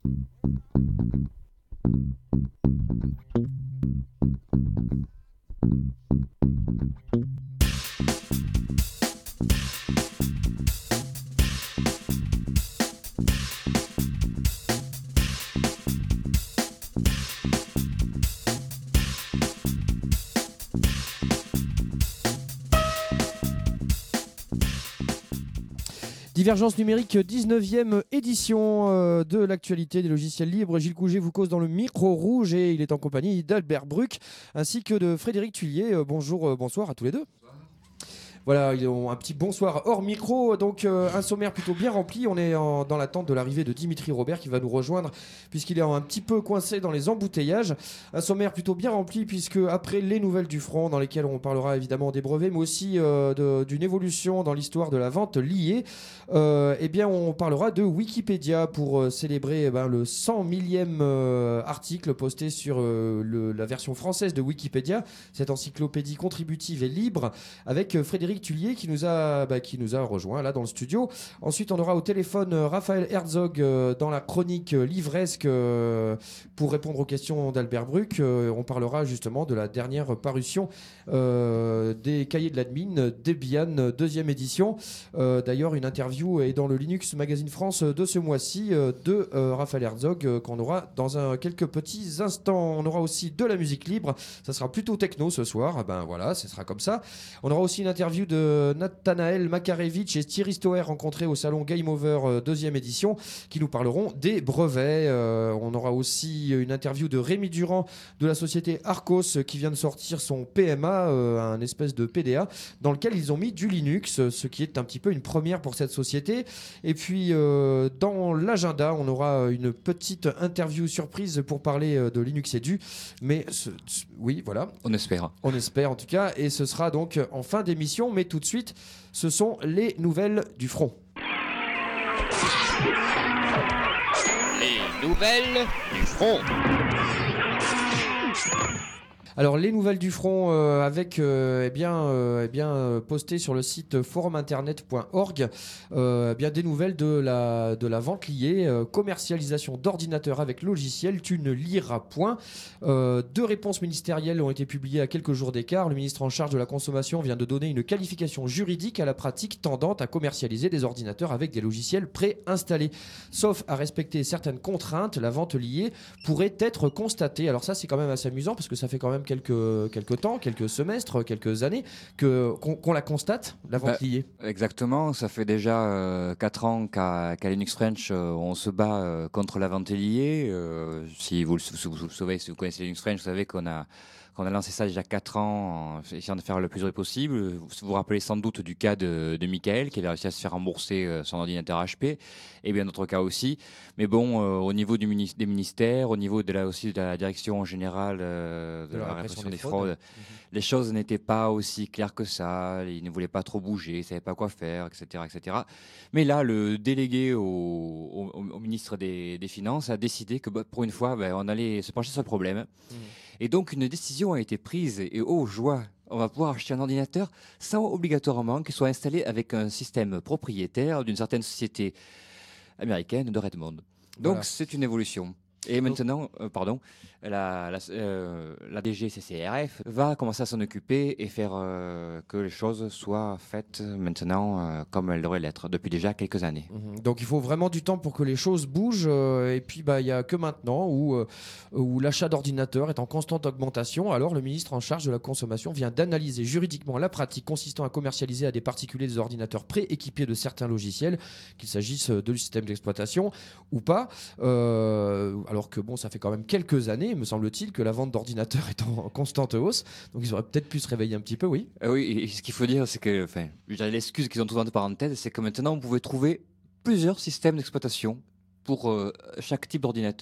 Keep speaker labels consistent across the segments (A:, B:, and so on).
A: Divergence numérique, 19e édition de l'actualité des logiciels libres. Gilles Couget vous cause dans le micro rouge et il est en compagnie d'Albert Bruck ainsi que de Frédéric Thuillier. Bonsoir à tous les deux. Voilà, un petit bonsoir hors micro, donc un sommaire plutôt bien rempli. On est dans l'attente de l'arrivée de Dimitri Robert qui va nous rejoindre puisqu'il est un petit peu coincé dans les embouteillages. Un sommaire plutôt bien rempli puisque après les nouvelles du front dans lesquelles on parlera évidemment des brevets mais aussi d'une évolution dans l'histoire de la vente liée, eh bien on parlera de Wikipédia pour célébrer le 100 millième article posté sur la version française de Wikipédia, cette encyclopédie contributive et libre, avec Frédéric Thuillier qui nous a rejoint là dans le studio. Ensuite, on aura au téléphone Raphaël Herzog dans la chronique livresque pour répondre aux questions d'Albert Bruck. On parlera justement de la dernière parution des cahiers de l'admin Debian, deuxième édition. D'ailleurs, une interview est dans le Linux Magazine France de ce mois-ci de Raphaël Herzog qu'on aura dans quelques petits instants. On aura aussi de la musique libre. Ça sera plutôt techno ce soir. Ben voilà, ce sera comme ça. On aura aussi une interview de Nathanaël Makarevitch et Thierry Stoer rencontrés au salon Game Over deuxième édition qui nous parleront des brevets. On aura aussi une interview de Rémi Durand de la société Arcos qui vient de sortir son PMA, un espèce de PDA dans lequel ils ont mis du Linux, ce qui est un petit peu une première pour cette société. Et puis dans l'agenda, on aura une petite interview surprise pour parler de Linux Edu. Mais oui, voilà.
B: On espère.
A: On espère en tout cas. Et ce sera donc en fin d'émission. Mais tout de suite, ce sont les nouvelles du front.
C: Les nouvelles du front.
A: Alors les nouvelles du front postées sur le site foruminternet.org, bien des nouvelles de la vente liée, commercialisation d'ordinateurs avec logiciel, tu ne liras point. Deux réponses ministérielles ont été publiées à quelques jours d'écart. Le ministre en charge de la consommation vient de donner une qualification juridique à la pratique tendant à commercialiser des ordinateurs avec des logiciels préinstallés. Sauf à respecter certaines contraintes, la vente liée pourrait être constatée. Alors ça c'est quand même assez amusant parce que ça fait quand même quelques temps, quelques semestres, quelques années qu'on la constate, la vente liée.
B: Exactement, ça fait déjà 4 ans qu'à Linux French on se bat contre la vente liée. Si vous savez, si vous connaissez Linux French, vous savez qu'on a lancé ça déjà 4 ans en essayant de faire le plus vite possible. Vous vous rappelez sans doute du cas de Michael qui avait réussi à se faire rembourser son ordinateur HP, et bien d'autres cas aussi. Mais bon, au niveau des ministères, au niveau de la direction générale de la répression des fraudes, les choses n'étaient pas aussi claires que ça. Ils ne voulaient pas trop bouger, ils ne savaient pas quoi faire, etc., etc. Mais là, le délégué au ministre des Finances a décidé que pour une fois, on allait se pencher sur le problème. Et donc, une décision a été prise, et oh joie, on va pouvoir acheter un ordinateur sans obligatoirement qu'il soit installé avec un système propriétaire d'une certaine société américaine de Redmond. Donc, voilà. C'est une évolution. Et maintenant, la DGCCRF va commencer à s'en occuper et faire que les choses soient faites maintenant comme elles devraient l'être depuis déjà quelques années.
A: Donc il faut vraiment du temps pour que les choses bougent et puis il n'y a que maintenant où l'achat d'ordinateurs est en constante augmentation. Alors le ministre en charge de la consommation vient d'analyser juridiquement la pratique consistant à commercialiser à des particuliers des ordinateurs prééquipés de certains logiciels, qu'il s'agisse de système d'exploitation ou pas. Alors que ça fait quand même quelques années, me semble-t-il, que la vente d'ordinateurs est en constante hausse. Donc ils auraient peut-être pu se réveiller un petit peu, oui.
B: Oui, et ce qu'il faut dire, c'est que, l'excuse qu'ils ont trouvée entre parenthèses, c'est que maintenant, vous pouvez trouver plusieurs systèmes d'exploitation pour chaque type d'ordinateur.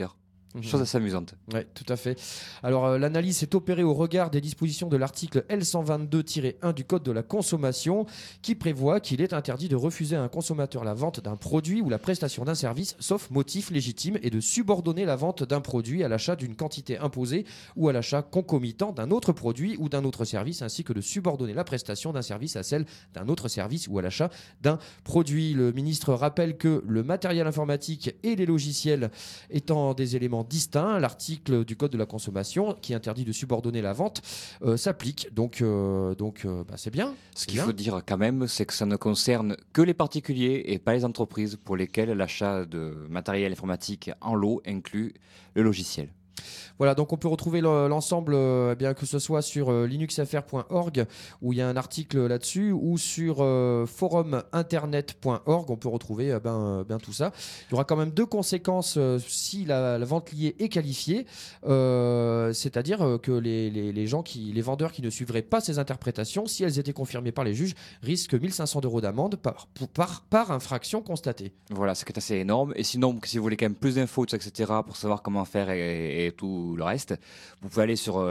B: Chose assez amusante.
A: Oui, tout à fait. Alors, l'analyse est opérée au regard des dispositions de l'article L122-1 du Code de la consommation qui prévoit qu'il est interdit de refuser à un consommateur la vente d'un produit ou la prestation d'un service, sauf motif légitime, et de subordonner la vente d'un produit à l'achat d'une quantité imposée ou à l'achat concomitant d'un autre produit ou d'un autre service, ainsi que de subordonner la prestation d'un service à celle d'un autre service ou à l'achat d'un produit. Le ministre rappelle que le matériel informatique et les logiciels étant des éléments distincts, l'article du Code de la consommation qui interdit de subordonner la vente s'applique. Donc, c'est bien.
B: Ce qu'il faut dire quand même, c'est que ça ne concerne que les particuliers et pas les entreprises pour lesquelles l'achat de matériel informatique en lot inclut le logiciel.
A: Voilà, donc on peut retrouver l'ensemble, bien que ce soit sur linuxfr.org où il y a un article là-dessus, ou sur foruminternet.org, on peut retrouver bien tout ça. Il y aura quand même 2 conséquences si la vente liée est qualifiée, c'est-à-dire que les vendeurs qui ne suivraient pas ces interprétations, si elles étaient confirmées par les juges, risquent 1 500 € d'amende par infraction constatée.
B: Voilà, ce qui est assez énorme. Et sinon, si vous voulez quand même plus d'infos, etc., pour savoir comment faire et tout le reste, vous pouvez aller sur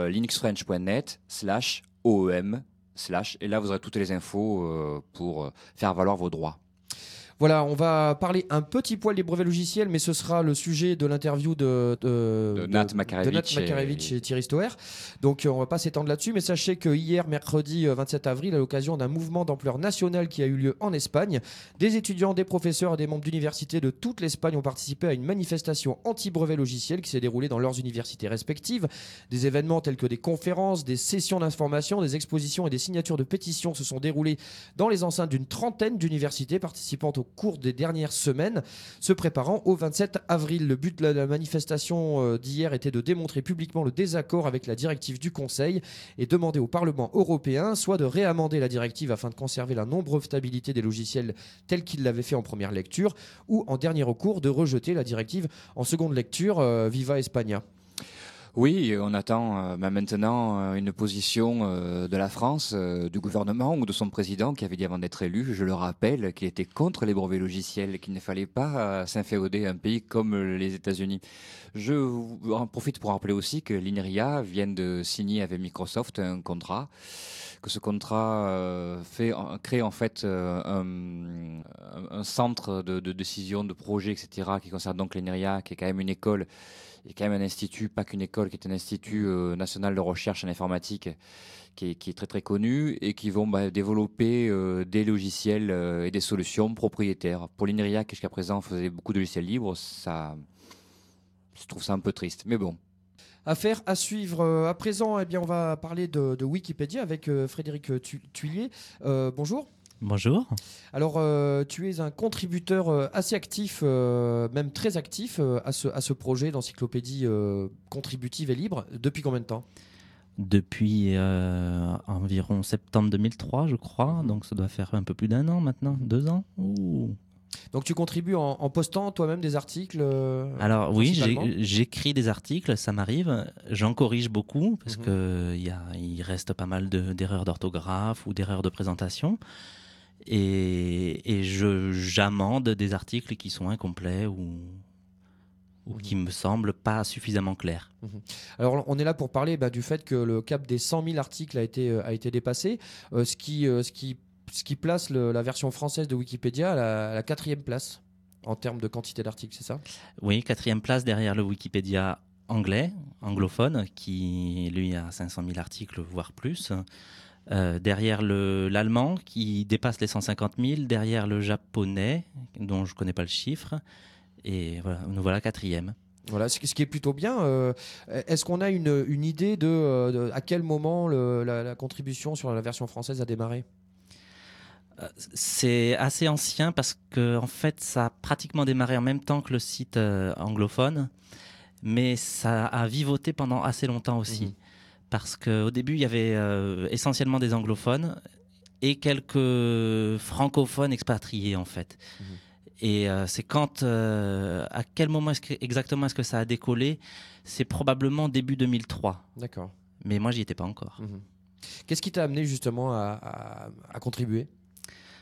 B: linuxfrench.net/OEM/ et là vous aurez toutes les infos pour faire valoir vos droits.
A: Voilà, on va parler un petit poil des brevets logiciels, mais ce sera le sujet de l'interview de
B: Nat Makarevich
A: et Thierry Stoer. Donc on va pas s'étendre là-dessus, mais sachez que hier, mercredi 27 avril, à l'occasion d'un mouvement d'ampleur nationale qui a eu lieu en Espagne, des étudiants, des professeurs et des membres d'universités de toute l'Espagne ont participé à une manifestation anti-brevet logiciel qui s'est déroulée dans leurs universités respectives. Des événements tels que des conférences, des sessions d'information, des expositions et des signatures de pétitions se sont déroulés dans les enceintes d'une trentaine d'universités participant au cours des dernières semaines, se préparant au 27 avril. Le but de la manifestation d'hier était de démontrer publiquement le désaccord avec la directive du Conseil et demander au Parlement européen soit de réamender la directive afin de conserver la non-brevetabilité des logiciels telle qu'il l'avait fait en première lecture, ou en dernier recours de rejeter la directive en seconde lecture. Viva España.
B: Oui, on attend maintenant une position de la France, du gouvernement ou de son président qui avait dit avant d'être élu, je le rappelle, qu'il était contre les brevets logiciels, qu'il ne fallait pas s'inféoder à un pays comme les États-Unis. Je en profite pour rappeler aussi que l'INRIA vient de signer avec Microsoft un contrat, que ce contrat crée en fait un centre de décision, de projet, etc., qui concerne donc l'INRIA, qui est quand même une école, et quand même un institut, pas qu'une école, qui est un institut national de recherche en informatique qui est très très connu, et qui vont développer des logiciels et des solutions propriétaires. Pour l'INRIA, qui jusqu'à présent faisait beaucoup de logiciels libres, je trouve ça un peu triste, mais bon.
A: Affaire à suivre. À présent, on va parler de Wikipédia avec Frédéric Thuillier. Bonjour.
D: Bonjour.
A: Alors, tu es un contributeur assez actif, même très actif, à ce projet d'encyclopédie contributive et libre. Depuis combien de temps ?
D: Depuis environ septembre 2003, je crois. Donc, ça doit faire un peu plus d'1 an maintenant. 2 ans. Ouh.
A: Donc, tu contribues en postant toi-même des articles
D: Alors, oui, j'écris des articles, ça m'arrive. J'en corrige beaucoup parce qu'il reste pas mal d'erreurs d'orthographe ou d'erreurs de présentation. Et j'amende des articles qui sont incomplets ou qui me semblent pas suffisamment clairs.
A: Alors on est là pour parler du fait que le cap des 100 000 articles a été dépassé, ce qui place la version française de Wikipédia à la 4e place en termes de quantité d'articles, c'est ça ?
D: Oui, 4e place derrière le Wikipédia anglophone, qui lui a 500 000 articles, voire plus. Derrière l'allemand qui dépasse les 150 000, derrière le japonais dont je ne connais pas le chiffre, et voilà, nous voilà 4e.
A: Voilà, ce qui est plutôt bien. Est-ce qu'on a une idée de à quel moment la contribution sur la version française a démarré ?
D: C'est assez ancien parce que en fait, ça a pratiquement démarré en même temps que le site anglophone, mais ça a vivoté pendant assez longtemps aussi. Parce qu'au début, il y avait essentiellement des anglophones et quelques francophones expatriés, en fait. Et c'est quand, à quel moment exactement est-ce que ça a décollé ? C'est probablement début 2003.
A: D'accord.
D: Mais moi, j'y étais pas encore.
A: Qu'est-ce qui t'a amené justement à contribuer ?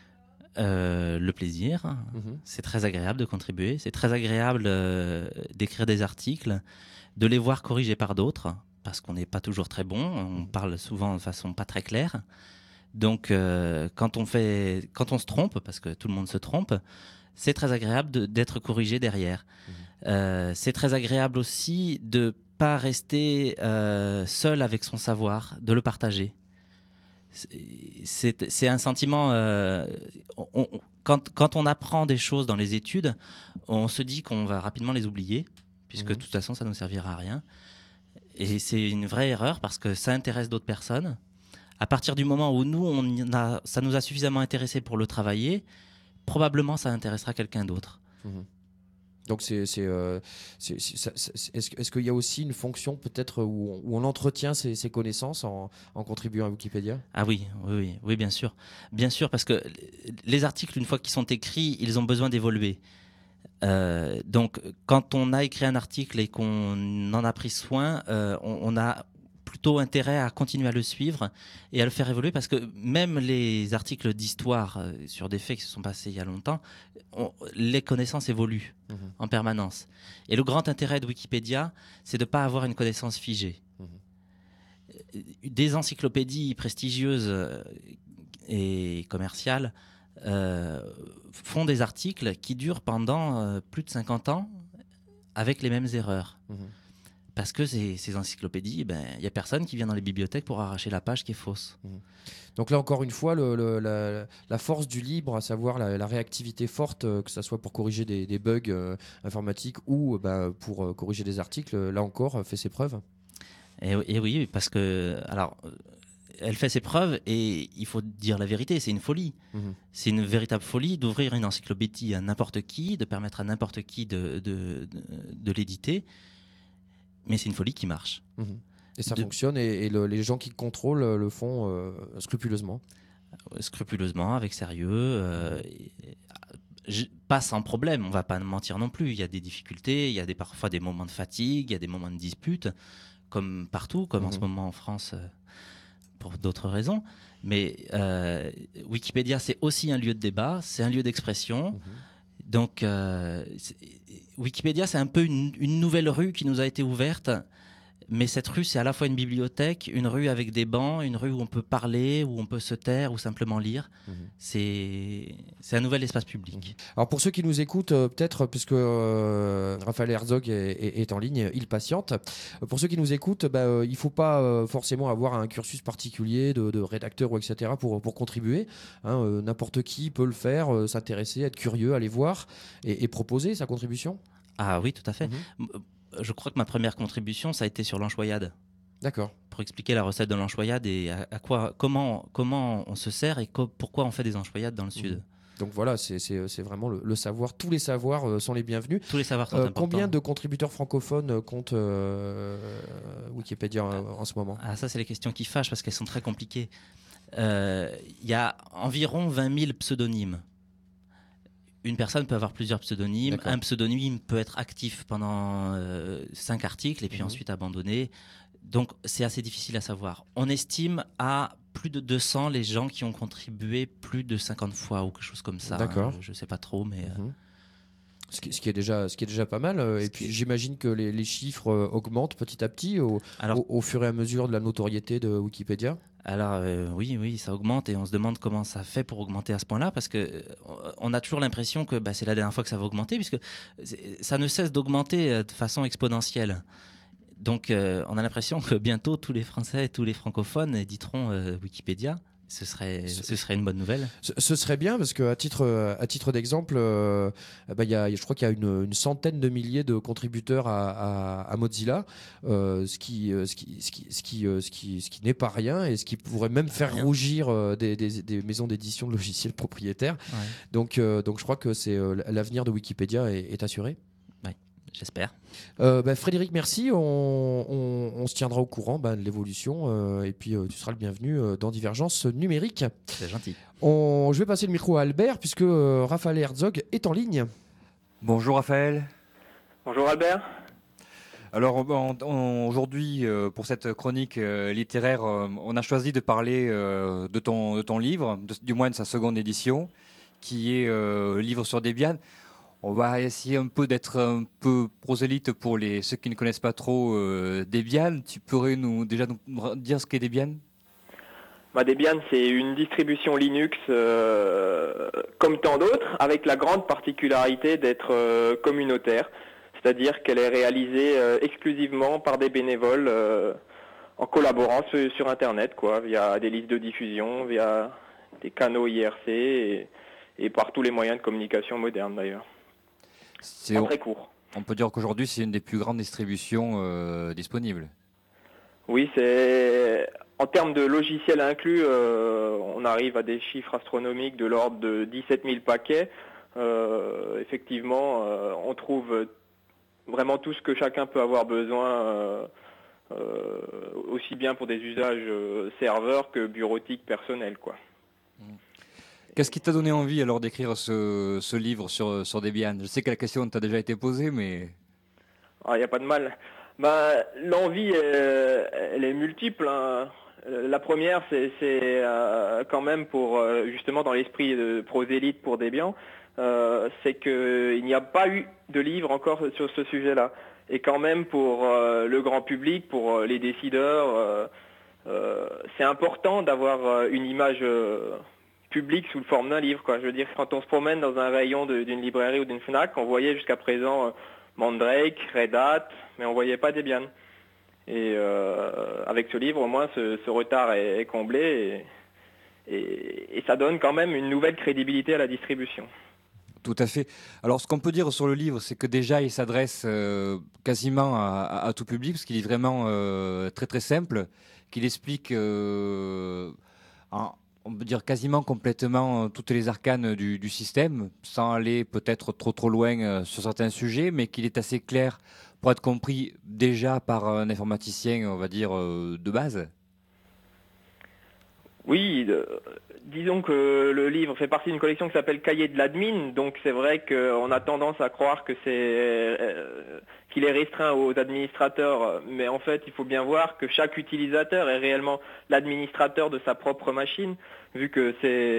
D: Le plaisir. C'est très agréable de contribuer. C'est très agréable d'écrire des articles, de les voir corrigés par d'autres, parce qu'on n'est pas toujours très bon. On parle souvent de façon pas très claire. Donc, quand on se trompe, parce que tout le monde se trompe, c'est très agréable d'être corrigé derrière. C'est très agréable aussi de pas rester seul avec son savoir, de le partager. C'est un sentiment. Quand on apprend des choses dans les études, on se dit qu'on va rapidement les oublier, puisque de toute façon, ça ne nous servira à rien. Et c'est une vraie erreur parce que ça intéresse d'autres personnes. À partir du moment où ça nous a suffisamment intéressé pour le travailler, probablement ça intéressera quelqu'un d'autre.
A: Donc est-ce qu'il y a aussi une fonction peut-être où on entretient ses connaissances en contribuant à Wikipédia ?
D: Ah oui, bien sûr. Bien sûr, parce que les articles, une fois qu'ils sont écrits, ils ont besoin d'évoluer. Donc, quand on a écrit un article et qu'on en a pris soin, on a plutôt intérêt à continuer à le suivre et à le faire évoluer, parce que même les articles d'histoire sur des faits qui se sont passés il y a longtemps, les connaissances évoluent en permanence. Et le grand intérêt de Wikipédia, c'est de ne pas avoir une connaissance figée. Des encyclopédies prestigieuses et commerciales font des articles qui durent pendant plus de 50 ans avec les mêmes erreurs. Parce que ces encyclopédies, il n'y a personne qui vient dans les bibliothèques pour arracher la page qui est fausse.
A: Donc là, encore une fois, la force du libre, à savoir la réactivité forte, que ce soit pour corriger des bugs informatiques ou pour corriger des articles, là encore, fait ses preuves.
D: Et oui, parce que... Alors, elle fait ses preuves et il faut dire la vérité, c'est une folie. C'est une véritable folie d'ouvrir une encyclopédie à n'importe qui, de permettre à n'importe qui de l'éditer. Mais c'est une folie qui marche.
A: Et ça fonctionne, et les gens qui contrôlent le font scrupuleusement.
D: Scrupuleusement, avec sérieux. Pas sans problème, on ne va pas mentir non plus. Il y a des difficultés, il y a parfois des moments de fatigue, il y a des moments de dispute, comme partout, comme en ce moment en France, pour d'autres raisons. Mais Wikipédia, c'est aussi un lieu de débat, c'est un lieu d'expression. Donc, Wikipédia, c'est un peu une nouvelle rue qui nous a été ouverte. Mais cette rue, c'est à la fois une bibliothèque, une rue avec des bancs, une rue où on peut parler, où on peut se taire ou simplement lire. C'est un nouvel espace public.
A: Alors pour ceux qui nous écoutent, peut-être, puisque Raphaël Herzog est en ligne, il patiente. Pour ceux qui nous écoutent, il ne faut pas forcément avoir un cursus particulier de rédacteur ou etc. pour contribuer. N'importe qui peut le faire, s'intéresser, être curieux, aller voir et proposer sa contribution.
D: Ah oui, tout à fait. Je crois que ma première contribution, ça a été sur l'anchoïade.
A: D'accord.
D: Pour expliquer la recette de l'anchoïade et comment on se sert et pourquoi on fait des anchoïades dans le Sud.
A: Donc voilà, c'est vraiment le savoir. Tous les savoirs sont les bienvenus.
D: Tous les savoirs sont importants.
A: Combien de contributeurs francophones compte Wikipédia en ce moment ?
D: Ah, ça, c'est les questions qui fâchent parce qu'elles sont très compliquées. Il y a environ 20 000 pseudonymes. Une personne peut avoir plusieurs pseudonymes. Un pseudonyme peut être actif pendant 5 articles et puis ensuite abandonné. Donc, c'est assez difficile à savoir. On estime à plus de 200 les gens qui ont contribué plus de 50 fois ou quelque chose comme ça.
A: D'accord.
D: Je ne sais pas trop, mais...
A: Ce qui est déjà pas mal. Et puis, j'imagine que les chiffres augmentent petit à petit au fur et à mesure de la notoriété de Wikipédia.
D: Alors oui, ça augmente et on se demande comment ça fait pour augmenter à ce point-là, parce que on a toujours l'impression que c'est la dernière fois que ça va augmenter, puisque ça ne cesse d'augmenter de façon exponentielle. Donc on a l'impression que bientôt tous les Français et tous les francophones éditeront Wikipédia. Ce serait une bonne nouvelle.
A: Ce serait bien, parce qu'à titre d'exemple, je crois qu'il y a une centaine de milliers de contributeurs à Mozilla, ce qui n'est pas rien, et ce qui pourrait même faire rougir des maisons d'édition de logiciels propriétaires.
D: Ouais.
A: Donc je crois que l'avenir de Wikipédia est assuré.
D: J'espère.
A: Frédéric, merci. On se tiendra au courant de l'évolution, et puis tu seras le bienvenu dans Divergence numérique.
D: C'est gentil.
A: Je vais passer le micro à Albert, puisque Raphaël Herzog est en ligne.
B: Bonjour Raphaël.
C: Bonjour Albert.
B: Alors aujourd'hui, pour cette chronique littéraire, on a choisi de parler de ton livre, du moins de sa seconde édition, qui est livre sur Debian. On va essayer un peu d'être un peu prosélyte pour ceux qui ne connaissent pas trop Debian. Tu pourrais nous dire ce qu'est Debian ?
E: Debian, c'est une distribution Linux comme tant d'autres, avec la grande particularité d'être communautaire. C'est-à-dire qu'elle est réalisée exclusivement par des bénévoles en collaborant sur Internet, via des listes de diffusion, via des canaux IRC et par tous les moyens de communication modernes d'ailleurs. C'est très court.
B: On peut dire qu'aujourd'hui, c'est une des plus grandes distributions disponibles.
E: Oui, en termes de logiciels inclus, on arrive à des chiffres astronomiques de l'ordre de 17 000 paquets. Effectivement, on trouve vraiment tout ce que chacun peut avoir besoin, aussi bien pour des usages serveurs que bureautiques personnels,
B: Qu'est-ce qui t'a donné envie alors d'écrire ce livre sur Debian ? Je sais que la question t'a déjà été posée, mais...
E: Il n'y a pas de mal. L'envie, elle est multiple. Hein. La première, c'est quand même pour, justement dans l'esprit de prosélyte pour Debian, c'est qu'il n'y a pas eu de livre encore sur ce sujet-là. Et quand même pour le grand public, pour les décideurs, c'est important d'avoir une image publique sous le forme d'un livre. Je veux dire, quand on se promène dans un rayon d'une librairie ou d'une Fnac, on voyait jusqu'à présent Mandrake, Red Hat, mais on voyait pas Debian. Et avec ce livre, au moins, ce retard est comblé et ça donne quand même une nouvelle crédibilité à la distribution.
B: Tout à fait. Alors, ce qu'on peut dire sur le livre, c'est que déjà, il s'adresse quasiment à tout public, parce qu'il est vraiment très très simple, qu'il explique, on peut dire quasiment complètement toutes les arcanes du système, sans aller peut-être trop loin sur certains sujets, mais qu'il est assez clair pour être compris déjà par un informaticien, on va dire, de base.
E: Oui, disons que le livre fait partie d'une collection qui s'appelle Cahiers de l'admin, donc c'est vrai qu'on a tendance à croire que qu'il est restreint aux administrateurs, mais en fait il faut bien voir que chaque utilisateur est réellement l'administrateur de sa propre machine, vu que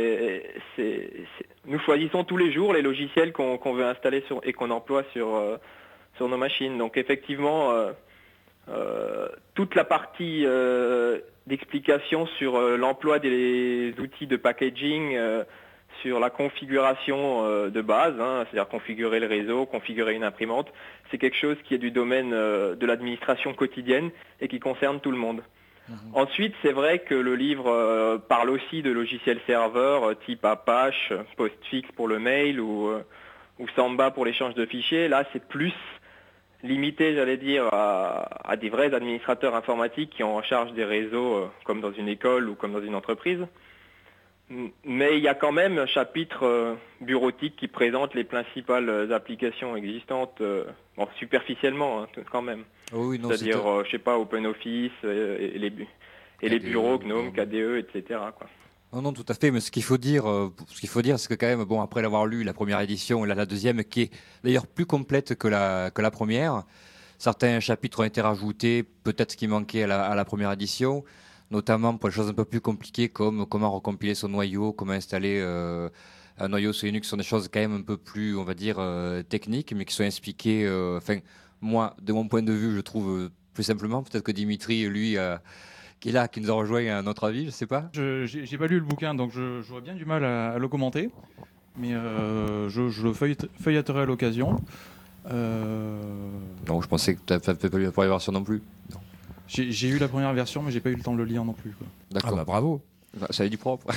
E: nous choisissons tous les jours les logiciels qu'on veut installer et qu'on emploie sur nos machines. Donc effectivement, toute la partie d'explication sur l'emploi des outils de packaging, sur la configuration de base, c'est-à-dire configurer le réseau, configurer une imprimante, c'est quelque chose qui est du domaine de l'administration quotidienne et qui concerne tout le monde. Ensuite, c'est vrai que le livre parle aussi de logiciels serveurs type Apache, Postfix pour le mail ou Samba pour l'échange de fichiers. Là, c'est plus limité, j'allais dire, à des vrais administrateurs informatiques qui ont en charge des réseaux comme dans une école ou comme dans une entreprise. Mais il y a quand même un chapitre bureautique qui présente les principales applications existantes, superficiellement quand même.
B: Oh oui,
E: c'est-à-dire, je sais pas, OpenOffice et les bureaux, GNOME, KDE, etc.
B: Non, tout à fait. Mais ce qu'il faut dire, c'est que quand même, après l'avoir lu la première édition et la deuxième, qui est d'ailleurs plus complète que la première, certains chapitres ont été rajoutés, peut-être ce qui manquait à la première édition, notamment pour les choses un peu plus compliquées comme comment recompiler son noyau, comment installer un noyau sur Linux, ce sont des choses quand même un peu plus, on va dire, techniques, mais qui sont expliquées. Moi, de mon point de vue, je trouve plus simplement. Peut-être que Dimitri, lui, qui est là, qui nous a rejoint à notre avis, je sais pas.
F: J'ai pas lu le bouquin, donc j'aurais bien du mal à le commenter, mais je le feuilletterai à l'occasion.
B: Non, je pensais que tu n'avais pas lu la première version non plus. Non.
F: J'ai eu la première version, mais j'ai pas eu le temps de le lire non plus.
B: D'accord.
A: Bravo.
B: Ça a du propre.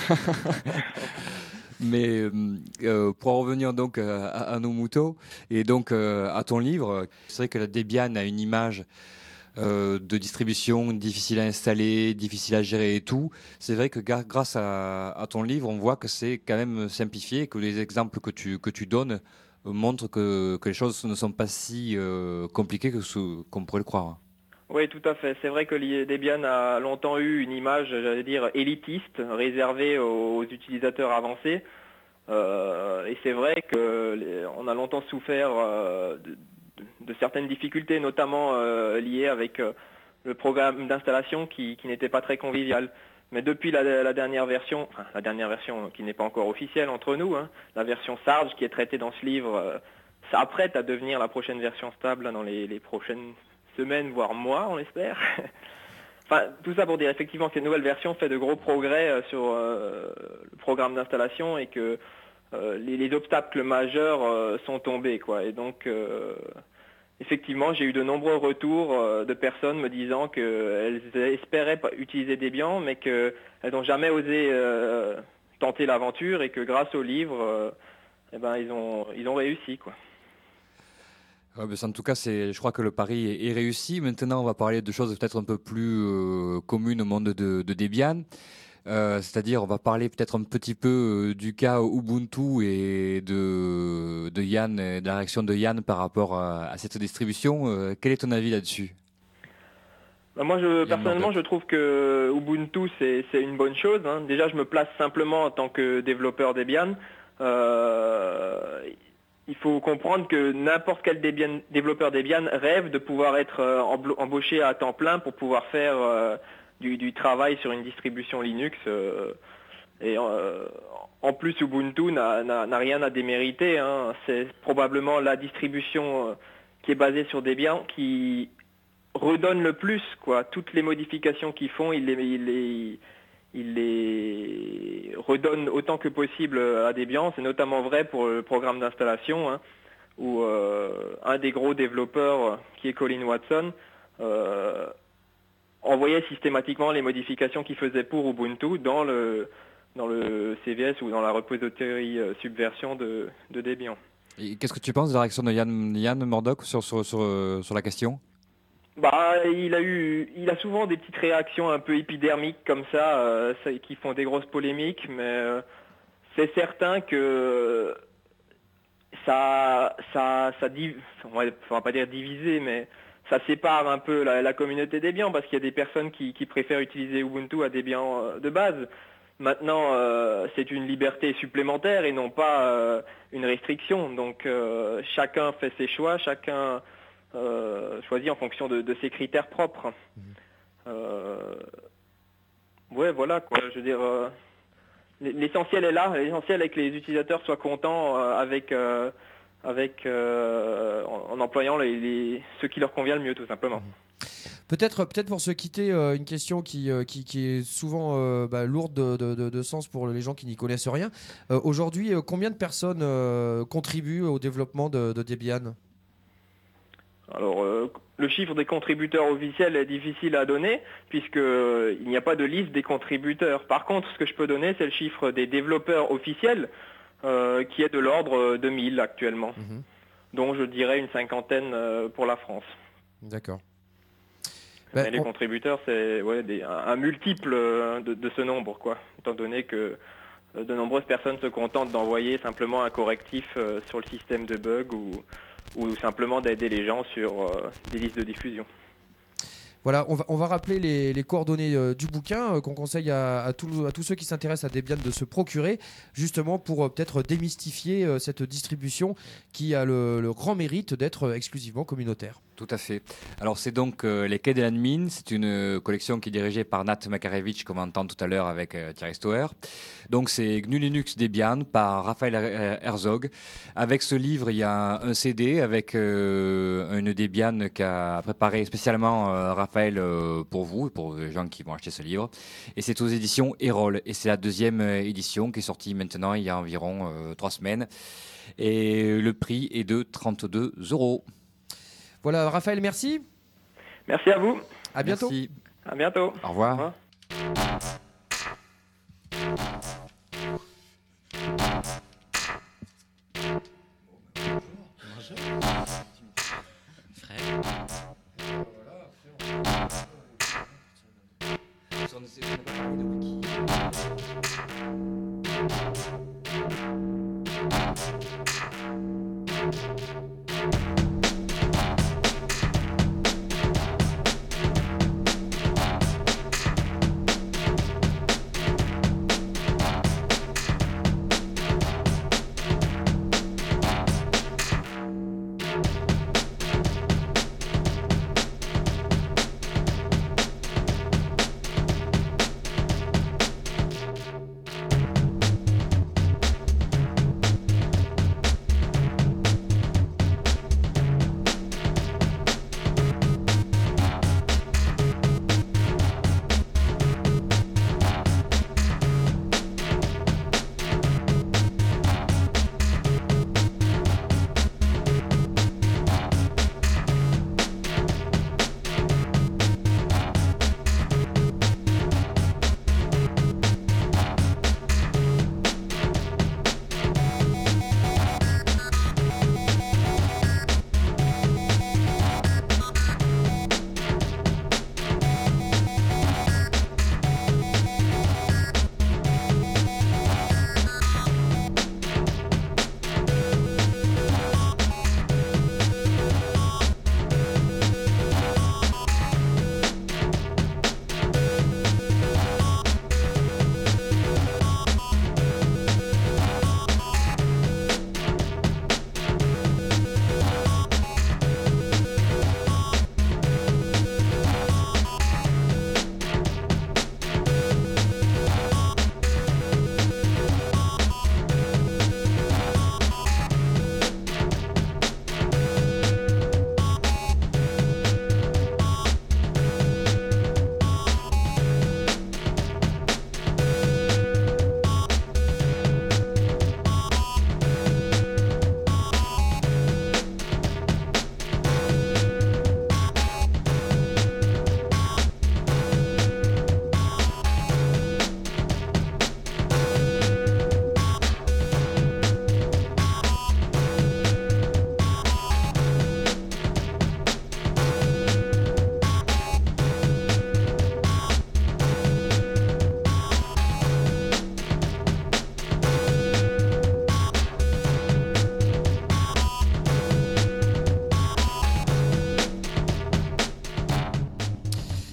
B: Mais pour en revenir donc à nos moutons et donc à ton livre, c'est vrai que la Debian a une image de distribution difficile à installer, difficile à gérer et tout. C'est vrai que grâce à ton livre, on voit que c'est quand même simplifié, que les exemples que tu donnes montrent que les choses ne sont pas si compliquées qu'on pourrait le croire.
E: Oui, tout à fait. C'est vrai que Debian a longtemps eu une image, j'allais dire, élitiste, réservée aux utilisateurs avancés. Et c'est vrai qu'on a longtemps souffert de certaines difficultés, notamment liées avec le programme d'installation qui n'était pas très convivial. Mais depuis la dernière version, enfin, la dernière version qui n'est pas encore officielle entre nous, hein, la version Sarge qui est traitée dans ce livre, ça apprête à devenir la prochaine version stable là, dans les prochaines semaines, voire mois, on l'espère. Enfin, tout ça pour dire effectivement que cette nouvelle version fait de gros progrès sur le programme d'installation et que les obstacles majeurs sont tombés, quoi. Et donc, effectivement, j'ai eu de nombreux retours de personnes me disant qu'elles espéraient utiliser Debian, mais qu'elles n'ont jamais osé tenter l'aventure et que grâce au livre, ils ont réussi, quoi.
B: En tout cas, je crois que le pari est réussi. Maintenant, on va parler de choses peut-être un peu plus communes au monde de Debian. C'est-à-dire, on va parler peut-être un petit peu du cas Ubuntu et de Yann, de la réaction de Yann par rapport à cette distribution. Quel est ton avis là-dessus ?
E: Moi, personnellement, je trouve que Ubuntu, c'est une bonne chose, hein. Déjà, je me place simplement en tant que développeur Debian. Il faut comprendre que n'importe quel développeur Debian rêve de pouvoir être embauché à temps plein pour pouvoir faire du travail sur une distribution Linux. En plus, Ubuntu n'a rien à démériter, hein. C'est probablement la distribution qui est basée sur Debian qui redonne le plus, quoi. Toutes les modifications qu'ils font, ils les redonne autant que possible à Debian. C'est notamment vrai pour le programme d'installation, hein, où un des gros développeurs, qui est Colin Watson, envoyait systématiquement les modifications qu'il faisait pour Ubuntu dans le CVS ou dans la repository Subversion de Debian.
B: Et qu'est-ce que tu penses de la réaction de Yann Murdoch sur la question ?
E: Il a souvent des petites réactions un peu épidermiques comme ça, qui font des grosses polémiques, mais c'est certain que ça on va pas dire diviser, mais ça sépare un peu la communauté Debian, parce qu'il y a des personnes qui préfèrent utiliser Ubuntu à Debian de base. Maintenant, c'est une liberté supplémentaire et non pas une restriction. Donc chacun fait ses choix, chacun choisit en fonction de ses critères propres. Ouais, voilà, quoi. Je veux dire, l'essentiel est là. L'essentiel est que les utilisateurs soient contents en employant ceux qui leur convient le mieux, tout simplement.
A: Peut-être pour se quitter, une question qui est souvent lourde de sens pour les gens qui n'y connaissent rien. Aujourd'hui, combien de personnes contribuent au développement de Debian ?
E: Alors, le chiffre des contributeurs officiels est difficile à donner, puisqu'il n'y a pas de liste des contributeurs. Par contre, ce que je peux donner, c'est le chiffre des développeurs officiels, qui est de l'ordre de 1000 actuellement, dont je dirais une cinquantaine pour la France.
A: D'accord.
E: Mais les contributeurs, c'est un multiple de ce nombre, quoi, étant donné que de nombreuses personnes se contentent d'envoyer simplement un correctif sur le système de bug ou simplement d'aider les gens sur des listes de diffusion.
A: Voilà, on va rappeler les coordonnées du bouquin qu'on conseille à tous ceux qui s'intéressent à Debian de se procurer, justement pour peut-être démystifier cette distribution qui a le grand mérite d'être exclusivement communautaire.
B: Tout à fait. Alors c'est donc Les Quais de l'Admin, c'est une collection qui est dirigée par Nat Makarevich, comme on entend tout à l'heure avec Thierry Stoer. Donc c'est GNU Linux Debian par Raphaël Herzog. Avec ce livre, il y a un CD avec une Debian qu'a préparé spécialement Raphaël pour vous et pour les gens qui vont acheter ce livre. Et c'est aux éditions Erol. Et c'est la deuxième édition qui est sortie maintenant il y a environ 3 semaines. Et le prix est de 32 €.
A: Voilà, Raphaël, merci.
E: Merci à vous.
A: À bientôt.
B: Merci.
E: À bientôt.
B: Au revoir.
E: Au revoir.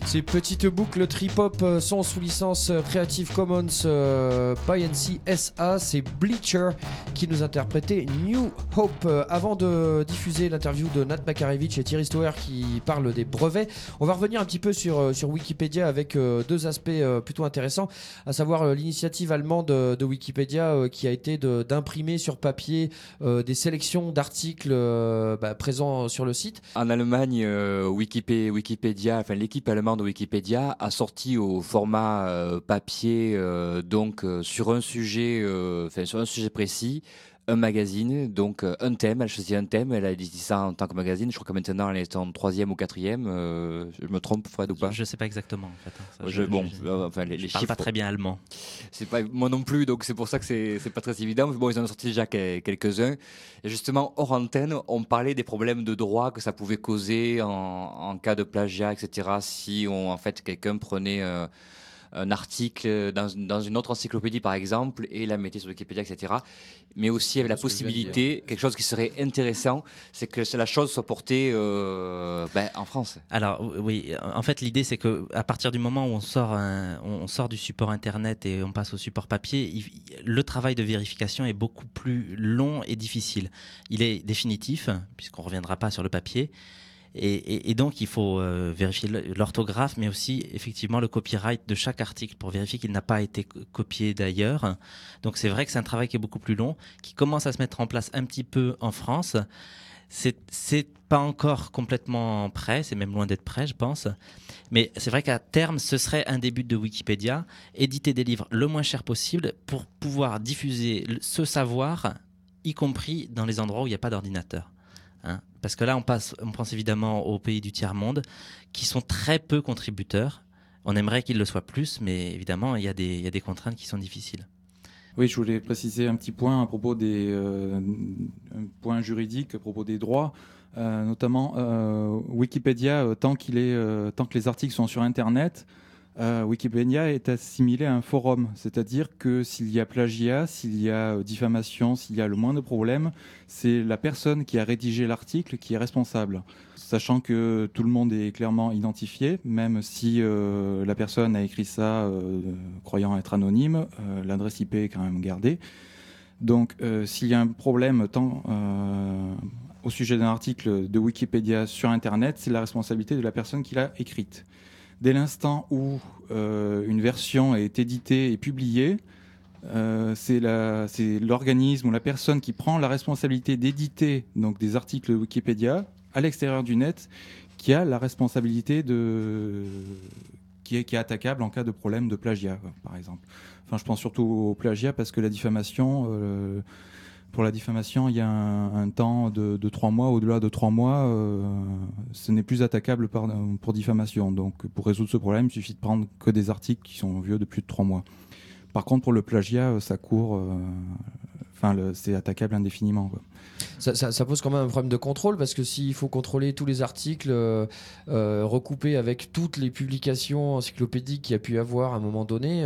A: Ces petites boucles trip-hop sont sous licence Creative Commons by NC SA. C'est Bleacher qui nous interprétait New Hope. Avant de diffuser l'interview de Nat Makarevich et Thierry Stoer qui parlent des brevets, on va revenir un petit peu sur Wikipédia avec deux aspects plutôt intéressants, à savoir l'initiative allemande de Wikipédia qui a été d'imprimer sur papier des sélections d'articles présents sur le site.
B: En Allemagne, Wikipédia, enfin l'équipe allemande de Wikipédia a sorti au format papier, sur un sujet précis, un magazine, donc un thème. Elle choisit un thème, elle a édité ça en tant que magazine. Je crois que maintenant elle est en 3e ou 4e. Je me trompe, Fred, ou pas?
D: Je ne sais pas exactement. En fait, hein.
B: Les
D: je
B: chiffres.
D: parle pas très bien allemand.
B: C'est pas moi non plus, donc c'est pour ça que c'est pas très évident. Mais bon, ils en ont sorti déjà quelques-uns. Et justement, hors antenne, on parlait des problèmes de droit que ça pouvait causer en cas de plagiat, etc. Si quelqu'un prenait un article dans une autre encyclopédie, par exemple, et la mettait sur Wikipédia, etc. Mais aussi, il y avait la possibilité, quelque chose qui serait intéressant, c'est que la chose soit portée en France.
D: Alors oui, en fait, l'idée, c'est que à partir du moment où on sort du support Internet et on passe au support papier, le travail de vérification est beaucoup plus long et difficile. Il est définitif, puisqu'on ne reviendra pas sur le papier. Et donc, il faut vérifier l'orthographe, mais aussi effectivement le copyright de chaque article pour vérifier qu'il n'a pas été copié d'ailleurs. Donc, c'est vrai que c'est un travail qui est beaucoup plus long, qui commence à se mettre en place un petit peu en France. C'est pas encore complètement prêt, c'est même loin d'être prêt, je pense. Mais c'est vrai qu'à terme, ce serait un des buts de Wikipédia, éditer des livres le moins cher possible pour pouvoir diffuser ce savoir, y compris dans les endroits où il n'y a pas d'ordinateur. Parce que là, on pense évidemment aux pays du tiers-monde qui sont très peu contributeurs. On aimerait qu'ils le soient plus, mais évidemment, il y a des contraintes qui sont difficiles.
F: Oui, je voulais préciser un petit point à propos un point juridique, à propos des droits. Notamment, Wikipédia, tant que les articles sont sur Internet, Wikipédia est assimilé à un forum, c'est-à-dire que s'il y a plagiat, s'il y a diffamation, s'il y a le moindre problème, c'est la personne qui a rédigé l'article qui est responsable. Sachant que tout le monde est clairement identifié, même si la personne a écrit ça croyant être anonyme, l'adresse IP est quand même gardée. Donc s'il y a un problème au sujet d'un article de Wikipédia sur Internet, c'est la responsabilité de la personne qui l'a écrite. Dès l'instant où une version est éditée et publiée, c'est l'organisme ou la personne qui prend la responsabilité d'éditer donc des articles de Wikipédia à l'extérieur du net qui a la responsabilité qui est attaquable en cas de problème de plagiat, par exemple. Enfin, je pense surtout au plagiat parce que la diffamation... Pour la diffamation, il y a un temps de 3 mois. Au-delà de 3 mois, ce n'est plus attaquable pour diffamation. Donc, pour résoudre ce problème, il suffit de prendre que des articles qui sont vieux de plus de 3 mois. Par contre, pour le plagiat, ça court... c'est attaquable indéfiniment, quoi.
A: Ça pose quand même un problème de contrôle parce que s'il faut contrôler tous les articles recoupés avec toutes les publications encyclopédiques qu'il y a pu y avoir à un moment donné,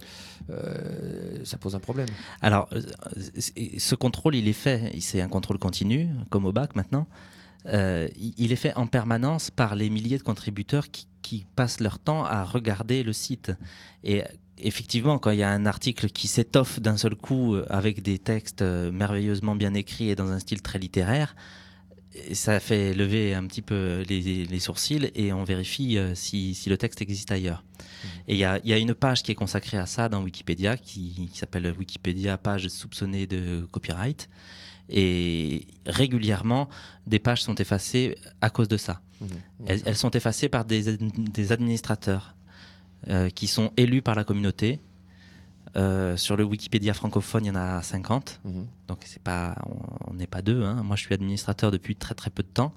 A: ça pose un problème.
D: Alors, ce contrôle, il est fait, c'est un contrôle continu, comme au bac maintenant. Il est fait en permanence par les milliers de contributeurs qui passent leur temps à regarder le site. Et effectivement, quand il y a un article qui s'étoffe d'un seul coup avec des textes merveilleusement bien écrits et dans un style très littéraire, ça fait lever un petit peu les sourcils et on vérifie si le texte existe ailleurs. Et il y a une page qui est consacrée à ça dans Wikipédia qui s'appelle Wikipédia page soupçonnée de copyright. Et régulièrement, des pages sont effacées à cause de ça. Elles sont effacées par des administrateurs qui sont élus par la communauté. Sur le Wikipédia francophone, il y en a 50. Donc on n'est pas deux. Moi, je suis administrateur depuis très très peu de temps.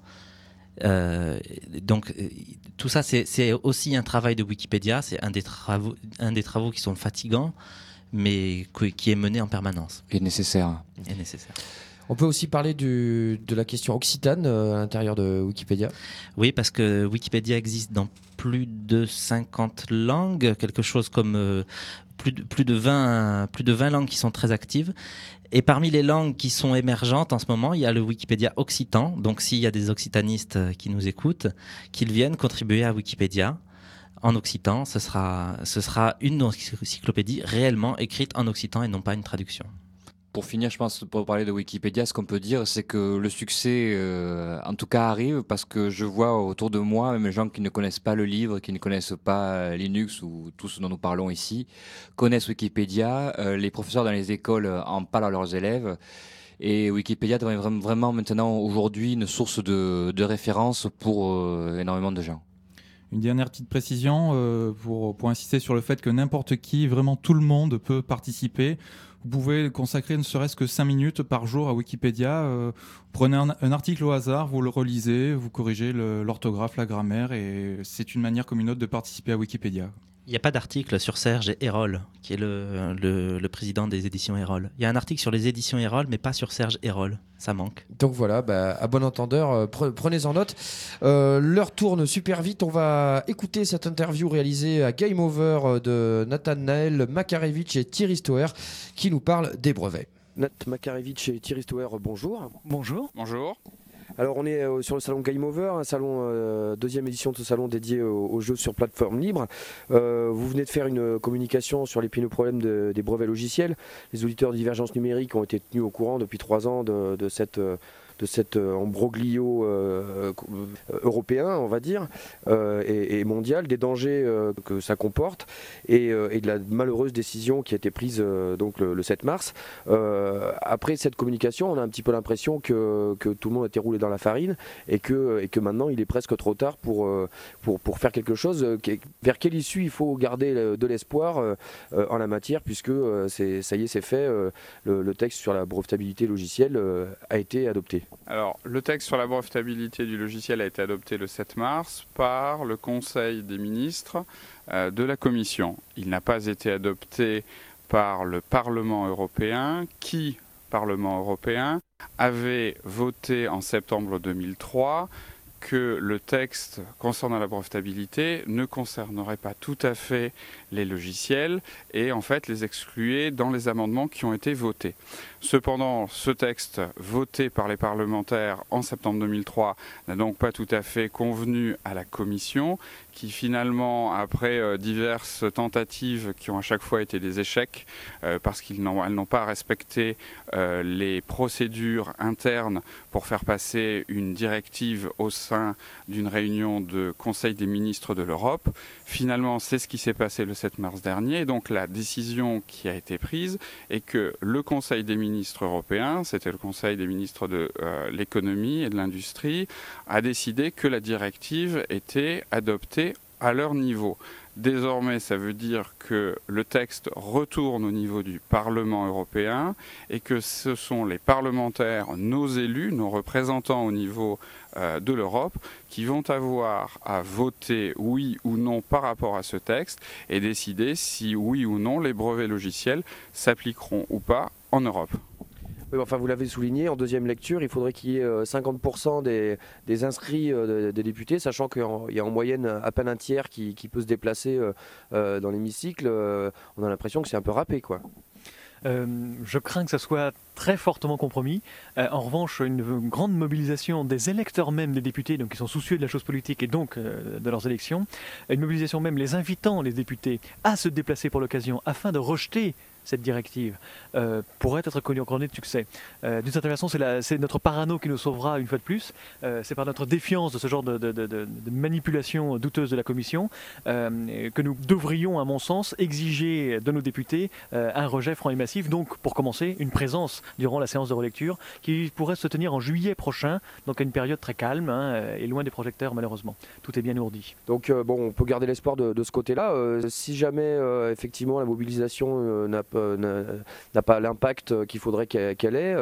D: Donc tout ça, c'est aussi un travail de Wikipédia. C'est un des travaux qui sont fatigants, mais qui est mené en permanence.
B: Et nécessaire.
A: On peut aussi parler de la question occitane à l'intérieur de Wikipédia.
D: Oui, parce que Wikipédia existe dans plus de 50 langues, quelque chose comme plus de 20 langues qui sont très actives. Et parmi les langues qui sont émergentes en ce moment, il y a le Wikipédia occitan. Donc s'il y a des occitanistes qui nous écoutent, qu'ils viennent contribuer à Wikipédia en occitan, ce sera une encyclopédie réellement écrite en occitan et non pas une traduction.
B: Pour finir, je pense, pour parler de Wikipédia, ce qu'on peut dire, c'est que le succès, en tout cas, arrive parce que je vois autour de moi, même les gens qui ne connaissent pas le livre, qui ne connaissent pas Linux ou tout ce dont nous parlons ici, connaissent Wikipédia. Les professeurs dans les écoles en parlent à leurs élèves. Et Wikipédia devient vraiment maintenant, aujourd'hui, une source de référence pour énormément de gens.
F: Une dernière petite précision pour insister sur le fait que n'importe qui, vraiment tout le monde peut participer. Vous pouvez consacrer ne serait-ce que 5 minutes par jour à Wikipédia. Prenez un article au hasard, vous le relisez, vous corrigez l'orthographe, la grammaire, et c'est une manière comme une autre de participer à Wikipédia.
D: Il n'y a pas d'article sur Serge Hérol, qui est le président des éditions Hérol. Il y a un article sur les éditions Hérol, mais pas sur Serge Hérol. Ça manque.
A: Donc voilà, à bon entendeur, prenez-en note. L'heure tourne super vite. On va écouter cette interview réalisée à Game Over de Nathanael Makarevitch et Thierry Stoer qui nous parlent des brevets. Nat Makarevitch et Thierry Stoer, bonjour.
G: Bonjour.
C: Bonjour.
A: Alors on est sur le salon Game Over, un salon, deuxième édition de ce salon dédié aux jeux sur plateforme libre. Vous venez de faire une communication sur l'épineux problème des brevets logiciels. Les auditeurs de Divergence Numérique ont été tenus au courant depuis 3 ans de cet embroglio européen, on va dire, et mondial, des dangers que ça comporte et de la malheureuse décision qui a été prise donc le 7 mars. Après cette communication, on a un petit peu l'impression que tout le monde a été roulé dans la farine et que maintenant il est presque trop tard pour faire quelque chose. Vers quelle issue il faut garder de l'espoir en la matière, puisque ça y est, c'est fait, le texte sur la brevetabilité logicielle a été adopté.
H: Alors, le texte sur la brevetabilité du logiciel a été adopté le 7 mars par le Conseil des ministres de la Commission. Il n'a pas été adopté par le Parlement européen, qui, Parlement européen, avait voté en septembre 2003 que le texte concernant la brevetabilité ne concernerait pas tout à fait les logiciels et en fait les excluait dans les amendements qui ont été votés. Cependant, ce texte voté par les parlementaires en septembre 2003 n'a donc pas tout à fait convenu à la Commission, qui finalement, après diverses tentatives qui ont à chaque fois été des échecs, parce qu'elles n'ont pas respecté les procédures internes pour faire passer une directive au sein d'une réunion de Conseil des ministres de l'Europe. Finalement, c'est ce qui s'est passé le 7 mars dernier. Donc la décision qui a été prise est que le Conseil des ministres européens, c'était le Conseil des ministres de l'économie et de l'industrie, a décidé que la directive était adoptée à leur niveau. Désormais, ça veut dire que le texte retourne au niveau du Parlement européen et que ce sont les parlementaires, nos élus, nos représentants au niveau de l'Europe, qui vont avoir à voter oui ou non par rapport à ce texte et décider si oui ou non les brevets logiciels s'appliqueront ou pas en Europe.
A: Oui, enfin, vous l'avez souligné, en deuxième lecture, il faudrait qu'il y ait 50% des inscrits des députés, sachant qu'il y a en moyenne à peine un tiers qui peut se déplacer dans l'hémicycle. On a l'impression que c'est un peu râpé, quoi.
G: Je crains que ça soit très fortement compromis. En revanche, une grande mobilisation des électeurs même des députés, donc qui sont soucieux de la chose politique et donc de leurs élections, une mobilisation même les invitant les députés à se déplacer pour l'occasion afin de rejeter cette directive pourrait être couronnée de succès. D'une certaine façon, c'est notre parano qui nous sauvera une fois de plus. C'est par notre défiance de ce genre de manipulation douteuse de la Commission que nous devrions, à mon sens, exiger de nos députés un rejet franc et massif. Donc, pour commencer, une présence durant la séance de relecture qui pourrait se tenir en juillet prochain, donc à une période très calme et loin des projecteurs malheureusement. Tout est bien ourdi.
A: Donc on peut garder l'espoir de ce côté-là. Si jamais effectivement la mobilisation n'a pas l'impact qu'il faudrait qu'elle ait,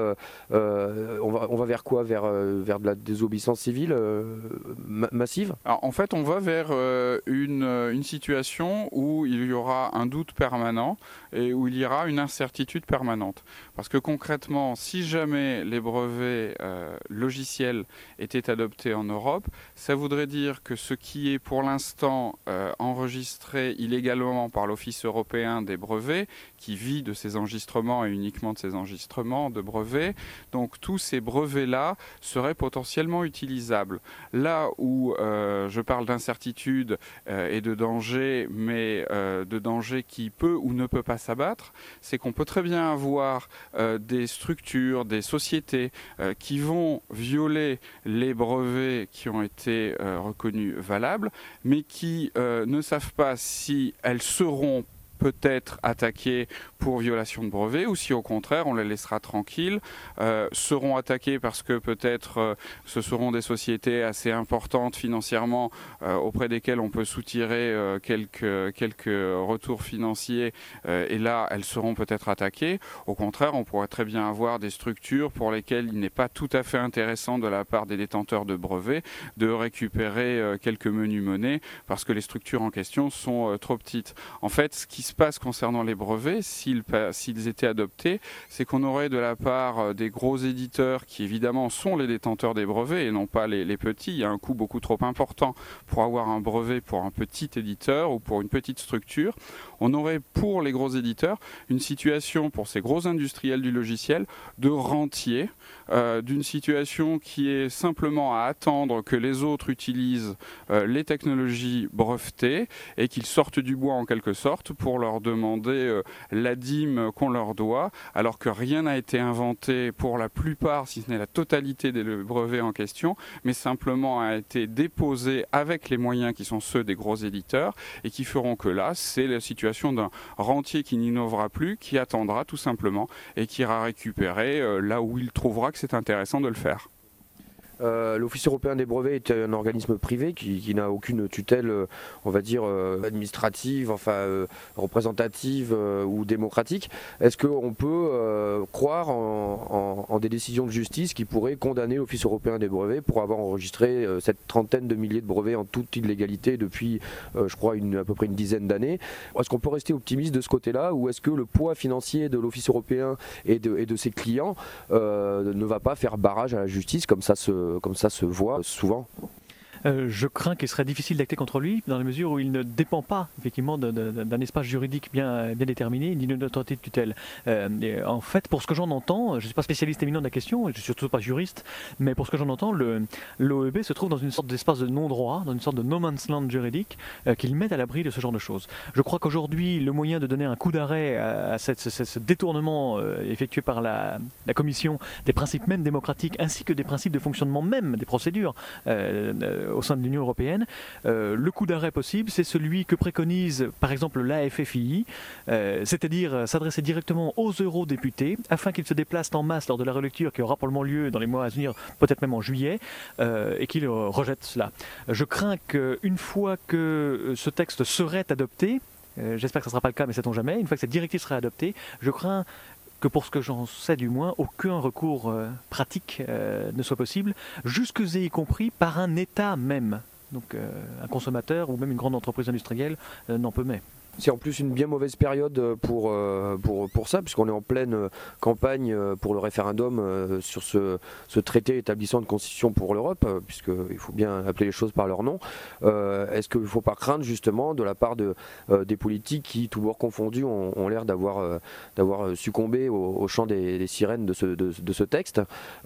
A: on va vers quoi? Vers de la désobéissance civile massive?
H: Alors, en fait, on va vers une situation où il y aura un doute permanent et où il y aura une incertitude permanente. Parce que concrètement, si jamais les brevets logiciels étaient adoptés en Europe, ça voudrait dire que ce qui est pour l'instant enregistré illégalement par l'Office européen des brevets, qui vit de ses enregistrements et uniquement de ses enregistrements de brevets. Donc tous ces brevets-là seraient potentiellement utilisables. Là où je parle d'incertitude et de danger, mais de danger qui peut ou ne peut pas s'abattre, c'est qu'on peut très bien avoir des structures, des sociétés qui vont violer les brevets qui ont été reconnus valables, mais qui ne savent pas si elles seront peut-être attaqués pour violation de brevet ou si au contraire on les laissera tranquilles, seront attaqués parce que peut-être ce seront des sociétés assez importantes financièrement auprès desquelles on peut soutirer quelques retours financiers et là elles seront peut-être attaquées. Au contraire, on pourrait très bien avoir des structures pour lesquelles il n'est pas tout à fait intéressant de la part des détenteurs de brevets de récupérer quelques menus monnaies parce que les structures en question sont trop petites. En fait, ce qui se passe concernant les brevets, s'ils étaient adoptés, c'est qu'on aurait de la part des gros éditeurs qui évidemment sont les détenteurs des brevets et non pas les petits. Il y a un coût beaucoup trop important pour avoir un brevet pour un petit éditeur ou pour une petite structure. On aurait pour les gros éditeurs une situation pour ces gros industriels du logiciel de rentiers, d'une situation qui est simplement à attendre que les autres utilisent les technologies brevetées et qu'ils sortent du bois en quelque sorte pour leur demander la dîme qu'on leur doit, alors que rien n'a été inventé pour la plupart, si ce n'est la totalité des brevets en question, mais simplement a été déposé avec les moyens qui sont ceux des gros éditeurs et qui feront que là, c'est la situation d'un rentier qui n'innovera plus, qui attendra tout simplement et qui ira récupérer là où il trouvera que c'est intéressant de le faire.
I: L'Office européen des brevets est un organisme privé qui n'a aucune tutelle, on va dire, administrative, enfin représentative ou démocratique. Est-ce qu'on peut croire en des décisions de justice qui pourraient condamner l'Office européen des brevets pour avoir enregistré cette trentaine de milliers de brevets en toute illégalité depuis, je crois, à peu près une dizaine d'années? Est-ce qu'on peut rester optimiste de ce côté-là, ou est-ce que le poids financier de l'Office européen et de ses clients ne va pas faire barrage à la justice comme ça se voit souvent?
G: Je crains qu'il serait difficile d'acter contre lui dans la mesure où il ne dépend pas effectivement d'un espace juridique bien déterminé ni d'une autorité de tutelle. En fait, pour ce que j'en entends, je ne suis pas spécialiste éminent de la question, je ne suis surtout pas juriste, mais pour ce que j'en entends, l'OEB se trouve dans une sorte d'espace de non-droit, dans une sorte de no man's land juridique qu'il met à l'abri de ce genre de choses. Je crois qu'aujourd'hui, le moyen de donner un coup d'arrêt à ce détournement effectué par la Commission des principes même démocratiques ainsi que des principes de fonctionnement même des procédures au sein de l'Union européenne, le coup d'arrêt possible, c'est celui que préconise par exemple la FFI, c'est-à-dire s'adresser directement aux eurodéputés afin qu'ils se déplacent en masse lors de la relecture qui aura probablement lieu dans les mois à venir, peut-être même en juillet, et qu'ils rejettent cela. Je crains qu'une fois que ce texte serait adopté, j'espère que ce ne sera pas le cas, mais sait-on jamais, une fois que cette directive sera adoptée, je crains que pour ce que j'en sais du moins, aucun recours pratique ne soit possible, jusque et y compris par un État même. Donc un consommateur ou même une grande entreprise industrielle n'en peut mais.
I: C'est en plus une bien mauvaise période pour ça, puisqu'on est en pleine campagne pour le référendum sur ce traité établissant une constitution pour l'Europe, puisqu'il faut bien appeler les choses par leur nom. Est-ce qu'il ne faut pas craindre justement de la part des politiques qui, tout bord confondus, ont l'air d'avoir succombé au chant des sirènes de ce texte,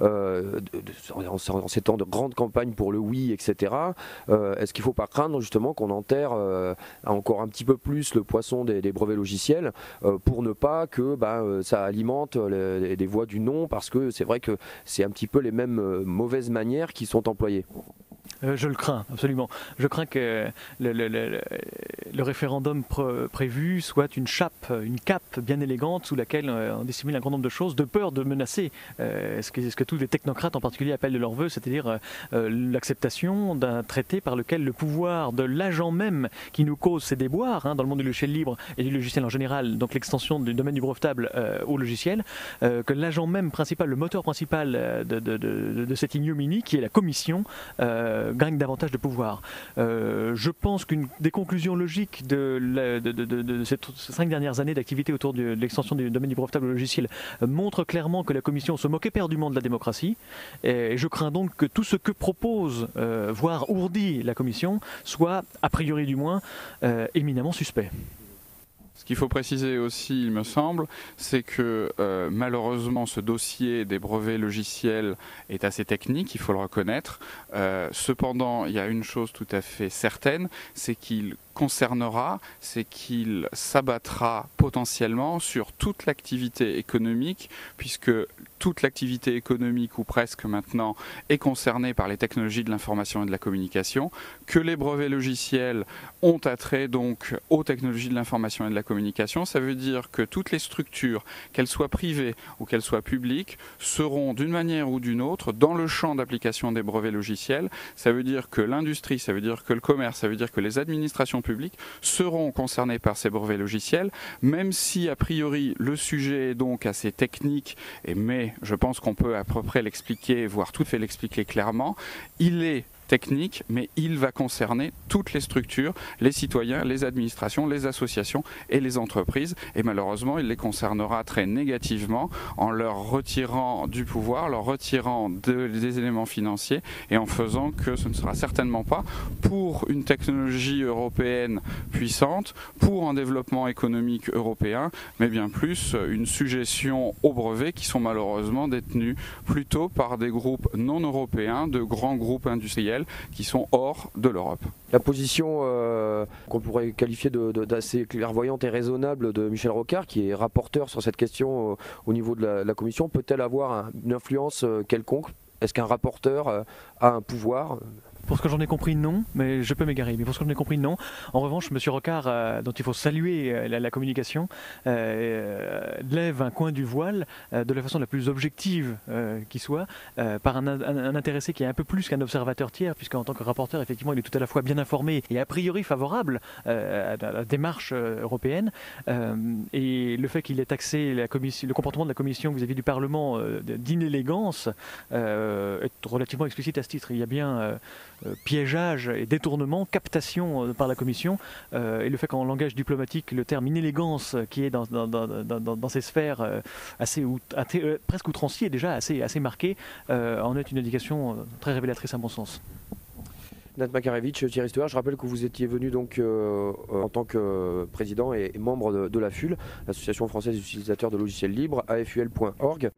I: en ces temps de grande campagne pour le oui, etc. Est-ce qu'il ne faut pas craindre justement qu'on enterre encore un petit peu plus le poisson des brevets logiciels pour ne pas que ça alimente des voix du non, parce que c'est vrai que c'est un petit peu les mêmes mauvaises manières qui sont employées.
G: Je le crains, absolument. Je crains que le référendum prévu soit une cape bien élégante sous laquelle on dissimule un grand nombre de choses, de peur de menacer ce que tous les technocrates en particulier appellent de leur vœu, c'est-à-dire l'acceptation d'un traité par lequel le pouvoir de l'agent même qui nous cause ces déboires, dans le monde du logiciel libre et du logiciel en général, donc l'extension du domaine du brevetable au logiciel, que l'agent même principal, le moteur principal de cette ignominie, qui est la Commission, gagne davantage de pouvoir. Je pense qu'une des conclusions logiques de ces 5 dernières années d'activité autour de l'extension du domaine du brevetable logiciel montre clairement que la Commission se moque éperdument de la démocratie, et je crains donc que tout ce que propose, voire ourdit la Commission, soit, a priori du moins, éminemment suspect.
H: Ce qu'il faut préciser aussi, il me semble, c'est que malheureusement ce dossier des brevets logiciels est assez technique, il faut le reconnaître. Cependant, il y a une chose tout à fait certaine, c'est qu'il s'abattra potentiellement sur toute l'activité économique, puisque toute l'activité économique, ou presque maintenant, est concernée par les technologies de l'information et de la communication, que les brevets logiciels ont attrait donc aux technologies de l'information et de la communication. Ça veut dire que toutes les structures, qu'elles soient privées ou qu'elles soient publiques, seront d'une manière ou d'une autre dans le champ d'application des brevets logiciels. Ça veut dire que l'industrie, ça veut dire que le commerce, ça veut dire que les administrations publiques seront concernés par ces brevets logiciels, même si a priori le sujet est donc assez technique, mais je pense qu'on peut à peu près l'expliquer, voire tout fait l'expliquer clairement. Il est technique, mais il va concerner toutes les structures, les citoyens, les administrations, les associations et les entreprises. Et malheureusement, il les concernera très négativement en leur retirant du pouvoir, leur retirant des éléments financiers et en faisant que ce ne sera certainement pas pour une technologie européenne puissante, pour un développement économique européen, mais bien plus une suggestion aux brevets qui sont malheureusement détenus plutôt par des groupes non européens, de grands groupes industriels qui sont hors de l'Europe.
I: La position qu'on pourrait qualifier d'assez clairvoyante et raisonnable de Michel Rocard, qui est rapporteur sur cette question au niveau de la Commission, peut-elle avoir une influence quelconque? Est-ce qu'un rapporteur a un pouvoir?
G: Pour ce que j'en ai compris, non, mais je peux m'égarer. Mais pour ce que j'en ai compris, non. En revanche, M. Rocard, dont il faut saluer la communication, lève un coin du voile de la façon la plus objective qui soit, par un intéressé qui est un peu plus qu'un observateur tiers, puisqu'en tant que rapporteur, effectivement, il est tout à la fois bien informé et a priori favorable à la démarche européenne. Et le fait qu'il ait taxé le comportement de la Commission vis-à-vis du Parlement d'inélégance est relativement explicite à ce titre. Il y a bien piégeage et détournement, captation par la Commission, et le fait qu'en langage diplomatique, le terme inélégance qui est dans ces sphères presque outrancier, déjà assez marqué, en est une indication très révélatrice à mon sens.
I: Nat Makarevitch, Thierry Stewart, je rappelle que vous étiez venu donc en tant que président et membre de l'AFUL, l'Association française des utilisateurs de logiciels libres, aful.org.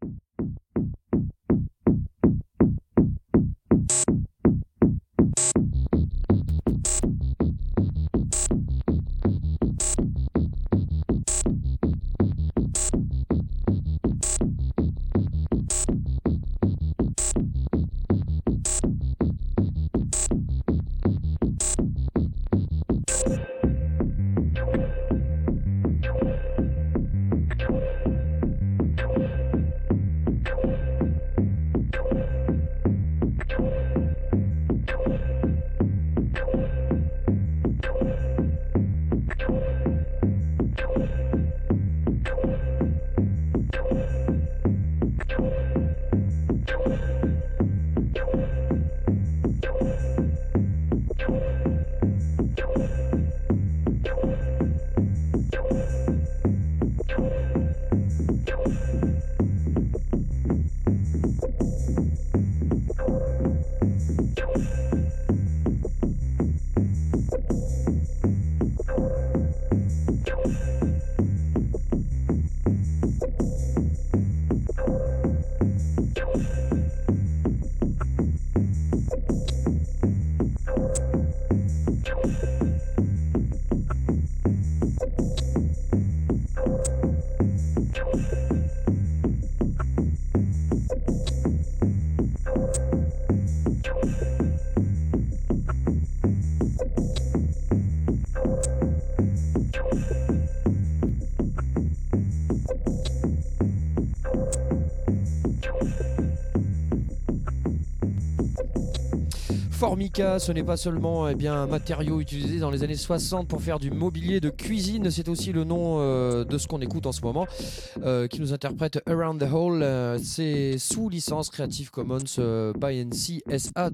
A: Formica, ce n'est pas seulement un matériau utilisé dans les années 60 pour faire du mobilier de cuisine, c'est aussi le nom de ce qu'on écoute en ce moment, qui nous interprète Around the Hole. C'est sous licence Creative Commons by NC SA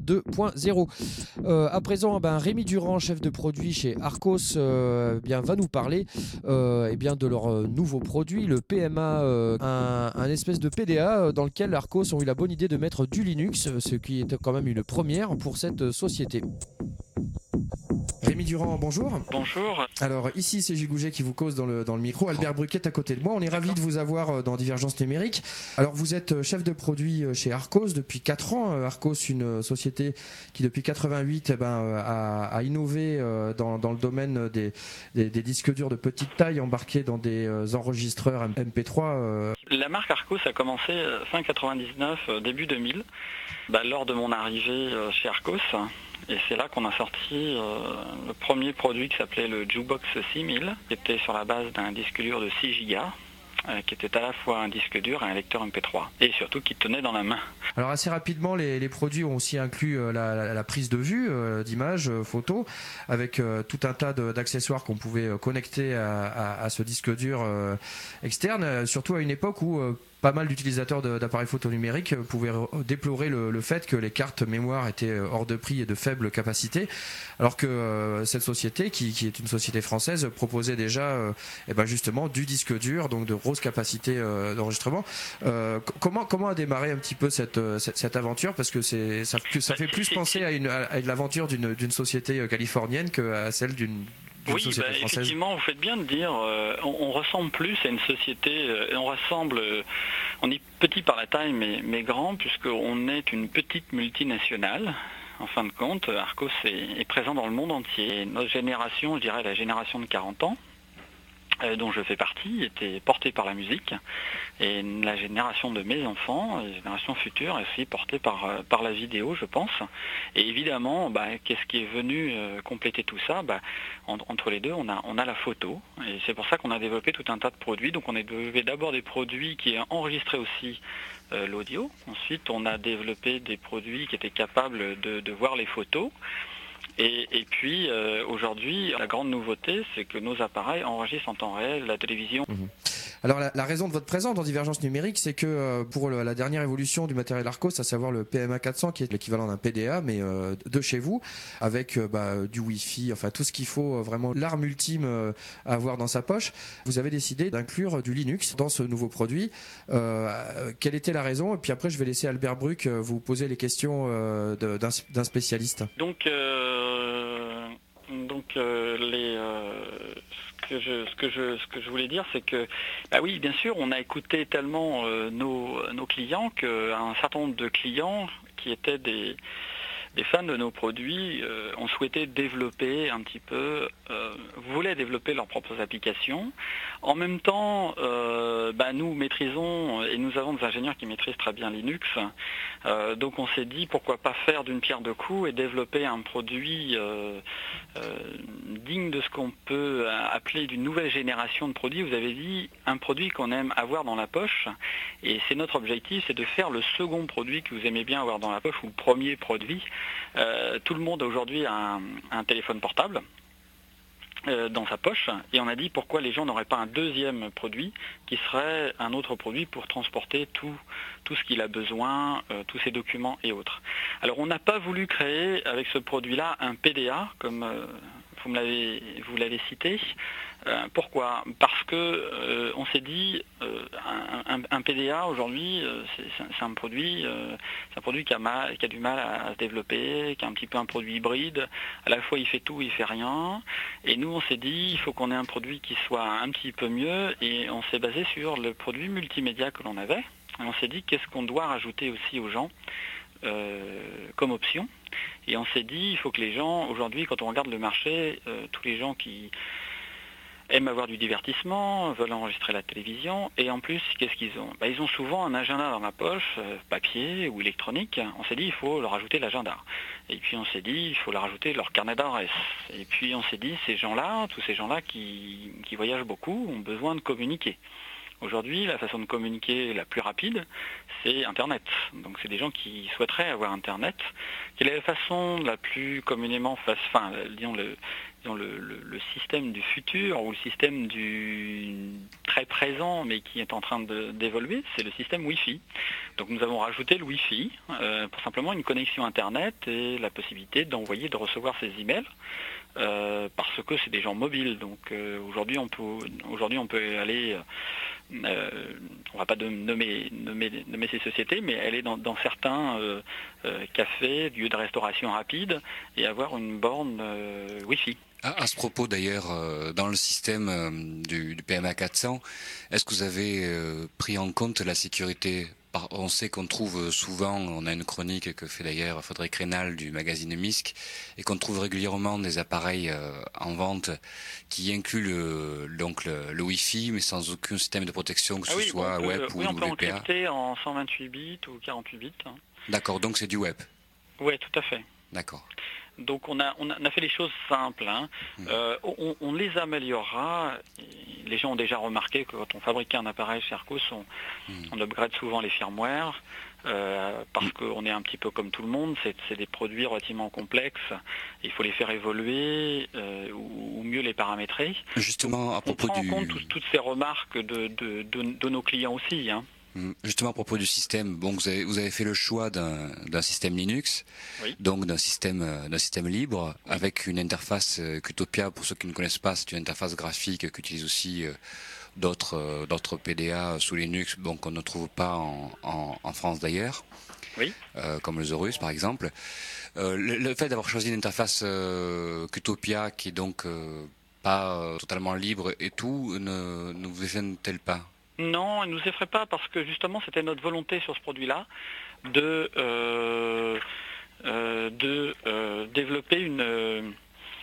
A: 2.0. À présent, Rémi Durand, chef de produit chez Arcos, va nous parler de leur nouveau produit, le PMA, un espèce de PDA dans lequel Arcos ont eu la bonne idée de mettre du Linux, ce qui est quand même une première pour cette société. Rémi Durand, bonjour.
J: Bonjour.
A: Alors ici c'est Gilles Gouget qui vous cause dans le micro. Albert Bruquet à côté de moi. On est ravis de vous avoir dans Divergence Numérique. Alors vous êtes chef de produit chez Arcos depuis 4 ans. Arcos, une société qui depuis 88 a innové dans le domaine des disques durs de petite taille embarqués dans des enregistreurs MP3.
J: La marque Arcos a commencé fin 99, début 2000, lors de mon arrivée chez Arcos. Et c'est là qu'on a sorti le premier produit qui s'appelait le Jukebox 6000, qui était sur la base d'un disque dur de 6 Go, qui était à la fois un disque dur et un lecteur MP3, et surtout qui tenait dans la main.
A: Alors assez rapidement, les produits ont aussi inclus la prise de vue, d'images, photos, avec tout un tas d'accessoires qu'on pouvait connecter à ce disque dur externe, surtout à une époque où pas mal d'utilisateurs d'appareils photo numériques pouvaient déplorer le fait que les cartes mémoire étaient hors de prix et de faible capacité, alors que cette société, qui est une société française, proposait déjà justement du disque dur, donc de grosses capacités d'enregistrement. Comment a démarré un petit peu cette aventure, parce que ça fait plus penser à l'aventure d'une société californienne qu'à celle d'une société française.
J: Effectivement, vous faites bien de dire, on ressemble plus à une société, on est petit par la taille mais grand, puisqu'on est une petite multinationale. En fin de compte, Arcos est présent dans le monde entier. Notre génération, je dirais la génération de 40 ans, dont je fais partie, était portée par la musique, et la génération de mes enfants, la génération future, est aussi portée par la vidéo, je pense. Et évidemment, qu'est-ce qui est venu compléter tout ça? Entre les deux, on a la photo, et c'est pour ça qu'on a développé tout un tas de produits. Donc on a développé d'abord des produits qui enregistraient aussi l'audio. Ensuite, on a développé des produits qui étaient capables de voir les photos. Et puis aujourd'hui, la grande nouveauté, c'est que nos appareils enregistrent en temps réel la télévision.
A: Alors la raison de votre présence dans Divergence Numérique, c'est que pour la dernière évolution du matériel Arcos, à savoir le PMA 400, qui est l'équivalent d'un PDA, mais de chez vous, avec du Wi-Fi, enfin tout ce qu'il faut, vraiment l'arme ultime à avoir dans sa poche, vous avez décidé d'inclure du Linux dans ce nouveau produit. Quelle était la raison? Et puis après, je vais laisser Albert Bruck vous poser les questions d'un spécialiste.
J: Ce que je voulais dire, c'est que, oui, bien sûr, on a écouté tellement nos clients qu'un certain nombre de clients qui étaient des fans de nos produits ont souhaité développer un petit peu, voulaient développer leurs propres applications. En même temps, nous maîtrisons, et nous avons des ingénieurs qui maîtrisent très bien Linux, donc on s'est dit pourquoi pas faire d'une pierre deux coups et développer un produit digne de ce qu'on peut appeler d'une nouvelle génération de produits. Vous avez dit un produit qu'on aime avoir dans la poche, et c'est notre objectif, c'est de faire le second produit que vous aimez bien avoir dans la poche, ou le premier produit. Tout le monde aujourd'hui a un téléphone portable dans sa poche, et on a dit pourquoi les gens n'auraient pas un deuxième produit qui serait un autre produit pour transporter tout ce qu'il a besoin, tous ses documents et autres. Alors on n'a pas voulu créer avec ce produit-là un PDA comme vous l'avez cité. Pourquoi? Parce que on s'est dit un PDA aujourd'hui c'est un produit qui a du mal à se développer, qui est un petit peu un produit hybride. À la fois il fait tout, il fait rien. Et nous on s'est dit il faut qu'on ait un produit qui soit un petit peu mieux, et on s'est basé sur le produit multimédia que l'on avait. Et on s'est dit qu'est-ce qu'on doit rajouter aussi aux gens comme option. Et on s'est dit il faut que les gens aujourd'hui, quand on regarde le marché, tous les gens qui aiment avoir du divertissement, veulent enregistrer la télévision, et en plus, qu'est-ce qu'ils ont? Ils ont souvent un agenda dans la poche, papier ou électronique. On s'est dit, il faut leur rajouter l'agenda. Et puis on s'est dit, il faut leur rajouter leur carnet d'adresses. Et puis on s'est dit, tous ces gens-là qui voyagent beaucoup, ont besoin de communiquer. Aujourd'hui, la façon de communiquer la plus rapide, c'est Internet. Donc c'est des gens qui souhaiteraient avoir Internet. Quelle est la façon la plus communément, le système du futur, ou le système du très présent mais qui est en train d'évoluer, c'est le système Wi-Fi. Donc nous avons rajouté le Wi-Fi pour simplement une connexion Internet et la possibilité d'envoyer, de recevoir ses emails. Parce que c'est des gens mobiles. Donc aujourd'hui on peut aller, on va pas nommer ces sociétés, mais aller dans certains cafés, lieux de restauration rapide, et avoir une borne Wi-Fi.
B: À ce propos d'ailleurs, dans le système du PMA 400, est-ce que vous avez pris en compte la sécurité? On sait qu'on trouve souvent, on a une chronique que fait d'ailleurs Frédéric Rénal du magazine MISC, et qu'on trouve régulièrement des appareils en vente qui incluent le Wi-Fi, mais sans aucun système de protection, que ce soit web ou
J: oui, on peut
B: WPA.
J: encrypter en 128 bits ou 48 bits.
B: D'accord, donc c'est du web.
J: Oui, tout à fait.
B: D'accord.
J: Donc on a fait les choses simples. On les améliorera. Les gens ont déjà remarqué que quand on fabriquait un appareil chez Arcos, on upgrade souvent les firmware parce qu'on est un petit peu comme tout le monde. C'est des produits relativement complexes. Il faut les faire évoluer ou mieux les paramétrer.
B: Justement, à propos
J: on prend en compte toutes ces remarques de nos clients aussi.
B: Justement à propos du système, bon, vous avez fait le choix d'un système Linux,
J: oui.
B: Donc d'un système libre, oui. Avec une interface Qtopia. Pour ceux qui ne connaissent pas, c'est une interface graphique qu'utilisent aussi d'autres PDA sous Linux, bon, qu'on ne trouve pas en France d'ailleurs,
J: oui.
B: Comme le Zorus par exemple. Le fait d'avoir choisi une interface Qtopia qui est donc pas totalement libre et tout, ne vous gêne-t-elle pas?
J: Non, elle ne nous effraie pas parce que justement c'était notre volonté sur ce produit-là de développer une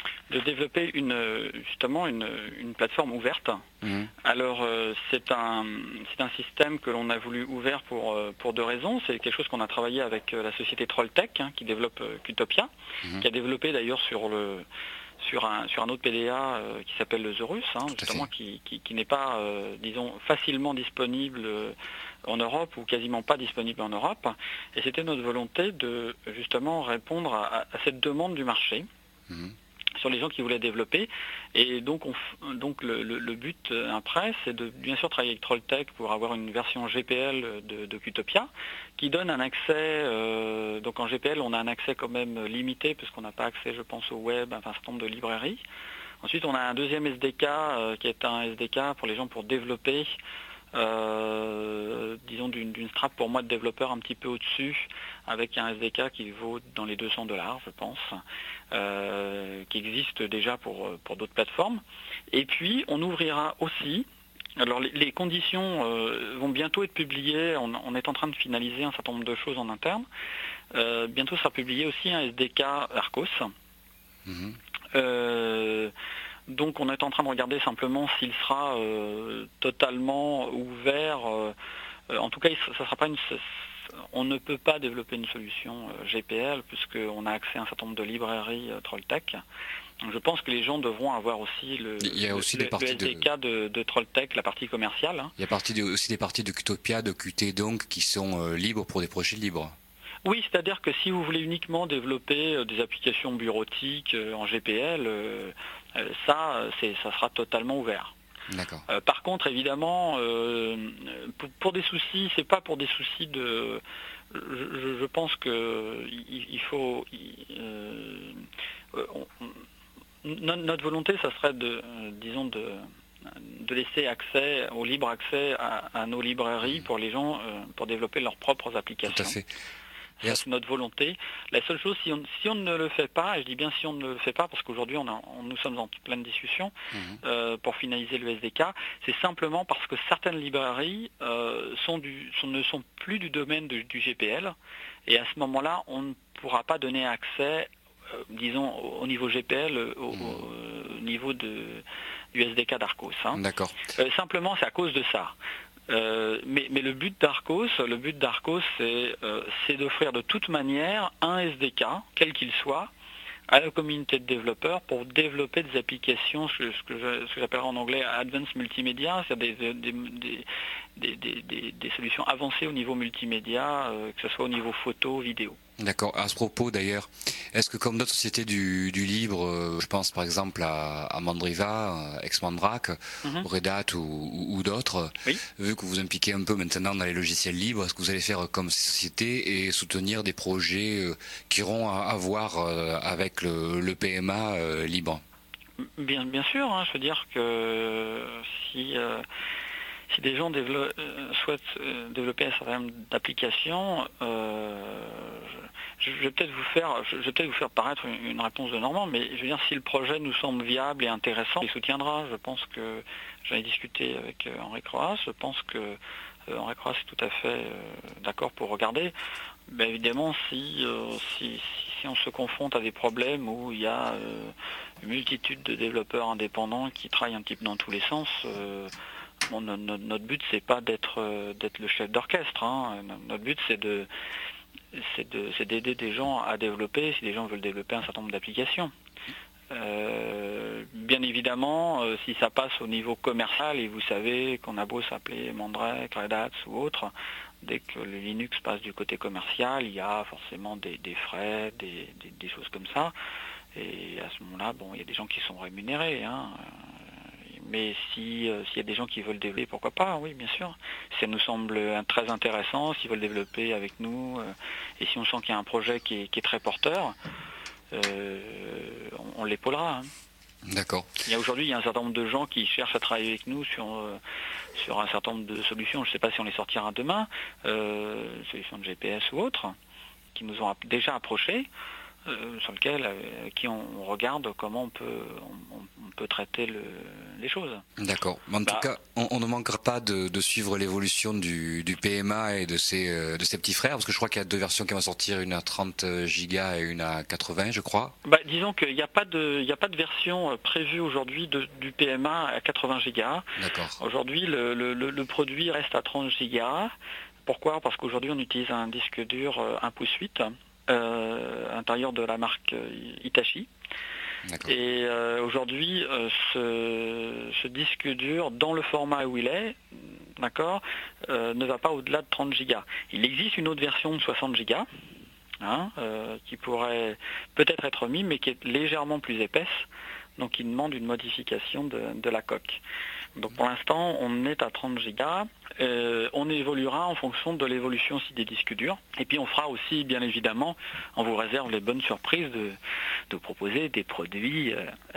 J: plateforme ouverte. Mmh. Alors c'est un système que l'on a voulu ouvert pour deux raisons. C'est quelque chose qu'on a travaillé avec la société Trolltech qui développe Qtopia, qui a développé d'ailleurs sur un autre PDA qui s'appelle le Zorus, justement, qui n'est pas, disons, facilement disponible en Europe ou quasiment pas disponible en Europe. Et c'était notre volonté de justement répondre à cette demande du marché. Mmh. Sur les gens qui voulaient développer. Et donc, le but après, c'est de bien sûr travailler avec Trolltech pour avoir une version GPL de Qtopia qui donne un accès, donc en GPL on a un accès quand même limité puisqu'on n'a pas accès, je pense, au web, à un certain nombre de librairies. Ensuite on a un deuxième SDK qui est un SDK pour les gens pour développer, disons d'une strate pour moi de développeur un petit peu au-dessus, avec un SDK qui vaut dans les $200, je pense, qui existe déjà pour d'autres plateformes. Et puis on ouvrira aussi, alors les conditions vont bientôt être publiées, on est en train de finaliser un certain nombre de choses en interne. Bientôt sera publié aussi un SDK Arcos. Mmh. Donc on est en train de regarder simplement s'il sera totalement ouvert. En tout cas, ça sera pas on ne peut pas développer une solution GPL puisqu'on a accès à un certain nombre de librairies Trolltech. Donc je pense que les gens devront avoir aussi le SDK de Trolltech, la partie commerciale.
B: Il y a aussi des parties de Qtopia, de Qt donc, qui sont libres pour des projets libres.
J: Oui, c'est-à-dire que si vous voulez uniquement développer des applications bureautiques en GPL, ça sera totalement ouvert.
B: D'accord.
J: Par contre, évidemment, pour des soucis, c'est pas pour des soucis de. Je pense que il faut. Notre volonté, ça serait de laisser accès au libre accès à nos librairies pour les gens pour développer leurs propres applications.
B: Tout à fait.
J: Ça, c'est notre volonté. La seule chose, si on ne le fait pas, et je dis bien si on ne le fait pas, parce qu'aujourd'hui nous sommes en pleine discussion pour finaliser le SDK, c'est simplement parce que certaines librairies ne sont plus du domaine du GPL, et à ce moment-là, on ne pourra pas donner accès, disons, au niveau GPL, au niveau du SDK d'Arcos.
B: D'accord.
J: Simplement, c'est à cause de ça. Mais le but d'Arcos, c'est d'offrir de toute manière un SDK, quel qu'il soit, à la communauté de développeurs pour développer des applications, ce que j'appellerais en anglais Advanced Multimedia, c'est-à-dire des solutions avancées au niveau multimédia, que ce soit au niveau photo, vidéo.
B: D'accord. À ce propos d'ailleurs, est-ce que comme d'autres sociétés du libre, je pense par exemple à Mandriva, Ex-Mandrake, Red Hat ou d'autres,
J: oui.
B: Vu que vous impliquez un peu maintenant dans les logiciels libres, est-ce que vous allez faire comme ces sociétés et soutenir des projets qui auront à voir avec le PMA libre?
J: Bien sûr, je veux dire que si des gens souhaitent développer un certain nombre d'applications, je vais peut-être vous faire paraître une réponse de Normand, mais je veux dire, si le projet nous semble viable et intéressant, il soutiendra. Je pense que j'en ai discuté avec Henri Croas. Je pense que Henri Croas est tout à fait d'accord pour regarder. Ben évidemment, si on se confronte à des problèmes où il y a une multitude de développeurs indépendants qui travaillent un petit peu dans tous les sens, notre but c'est pas d'être le chef d'orchestre. Hein. Notre but c'est d'aider des gens à développer, si des gens veulent développer un certain nombre d'applications. Bien évidemment, si ça passe au niveau commercial, et vous savez qu'on a beau s'appeler Mandrake, Red Hat ou autre, dès que le Linux passe du côté commercial, il y a forcément des frais, des choses comme ça. Et à ce moment-là, bon, il y a des gens qui sont rémunérés. Hein. Mais s'il y a des gens qui veulent développer, pourquoi pas, oui, bien sûr. Ça nous semble très intéressant, s'ils veulent développer avec nous, et si on sent qu'il y a un projet qui est très porteur, on l'épaulera. Hein.
B: D'accord.
J: Aujourd'hui, il y a un certain nombre de gens qui cherchent à travailler avec nous sur un certain nombre de solutions. Je ne sais pas si on les sortira demain, solutions de GPS ou autres, qui nous ont déjà approchés, sur lequel qui on regarde comment on peut traiter les choses.
B: D'accord. En tout cas, on ne manquera pas de suivre l'évolution du PMA et de ses petits frères, parce que je crois qu'il y a 2 versions qui vont sortir, une à 30 gigas et une à 80, je crois.
J: Disons qu'il n'y a pas de version prévue aujourd'hui du PMA à 80 gigas.
B: D'accord.
J: Aujourd'hui, le produit reste à 30 gigas. Pourquoi ? Parce qu'aujourd'hui, on utilise un disque dur 1 pouce 8, intérieur de la marque Hitachi.
B: D'accord.
J: Et aujourd'hui, ce disque dur, dans le format où il est, d'accord, ne va pas au-delà de 30 gigas. Il existe une autre version de 60 gigas, qui pourrait peut-être être mis, mais qui est légèrement plus épaisse, donc il demande une modification de la coque. Donc pour l'instant, on est à 30 gigas. On évoluera en fonction de l'évolution aussi des disques durs. Et puis on fera aussi, bien évidemment, on vous réserve les bonnes surprises de proposer des produits,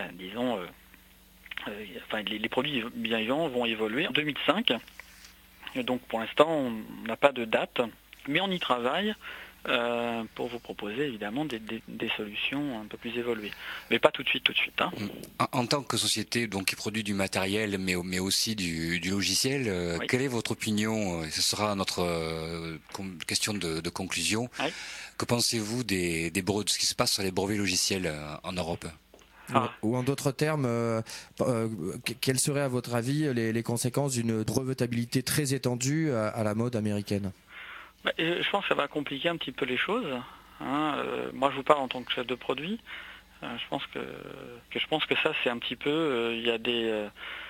J: les produits bien vivants vont évoluer en 2005. Et donc pour l'instant, on n'a pas de date, mais on y travaille. Pour vous proposer évidemment des solutions un peu plus évoluées. Mais pas tout de suite. Hein.
B: En tant que société donc, qui produit du matériel mais aussi du logiciel, oui. Quelle est votre opinion ? Ce sera notre question de conclusion. Oui. Que pensez-vous de ce qui se passe sur les brevets logiciels en Europe ?
A: Ou en d'autres termes, quelles seraient à votre avis les conséquences d'une brevetabilité très étendue à la mode américaine ?
J: Je pense que ça va compliquer un petit peu les choses. Moi, je vous parle en tant que chef de produit. Je pense que ça, c'est un petit peu... il y a des...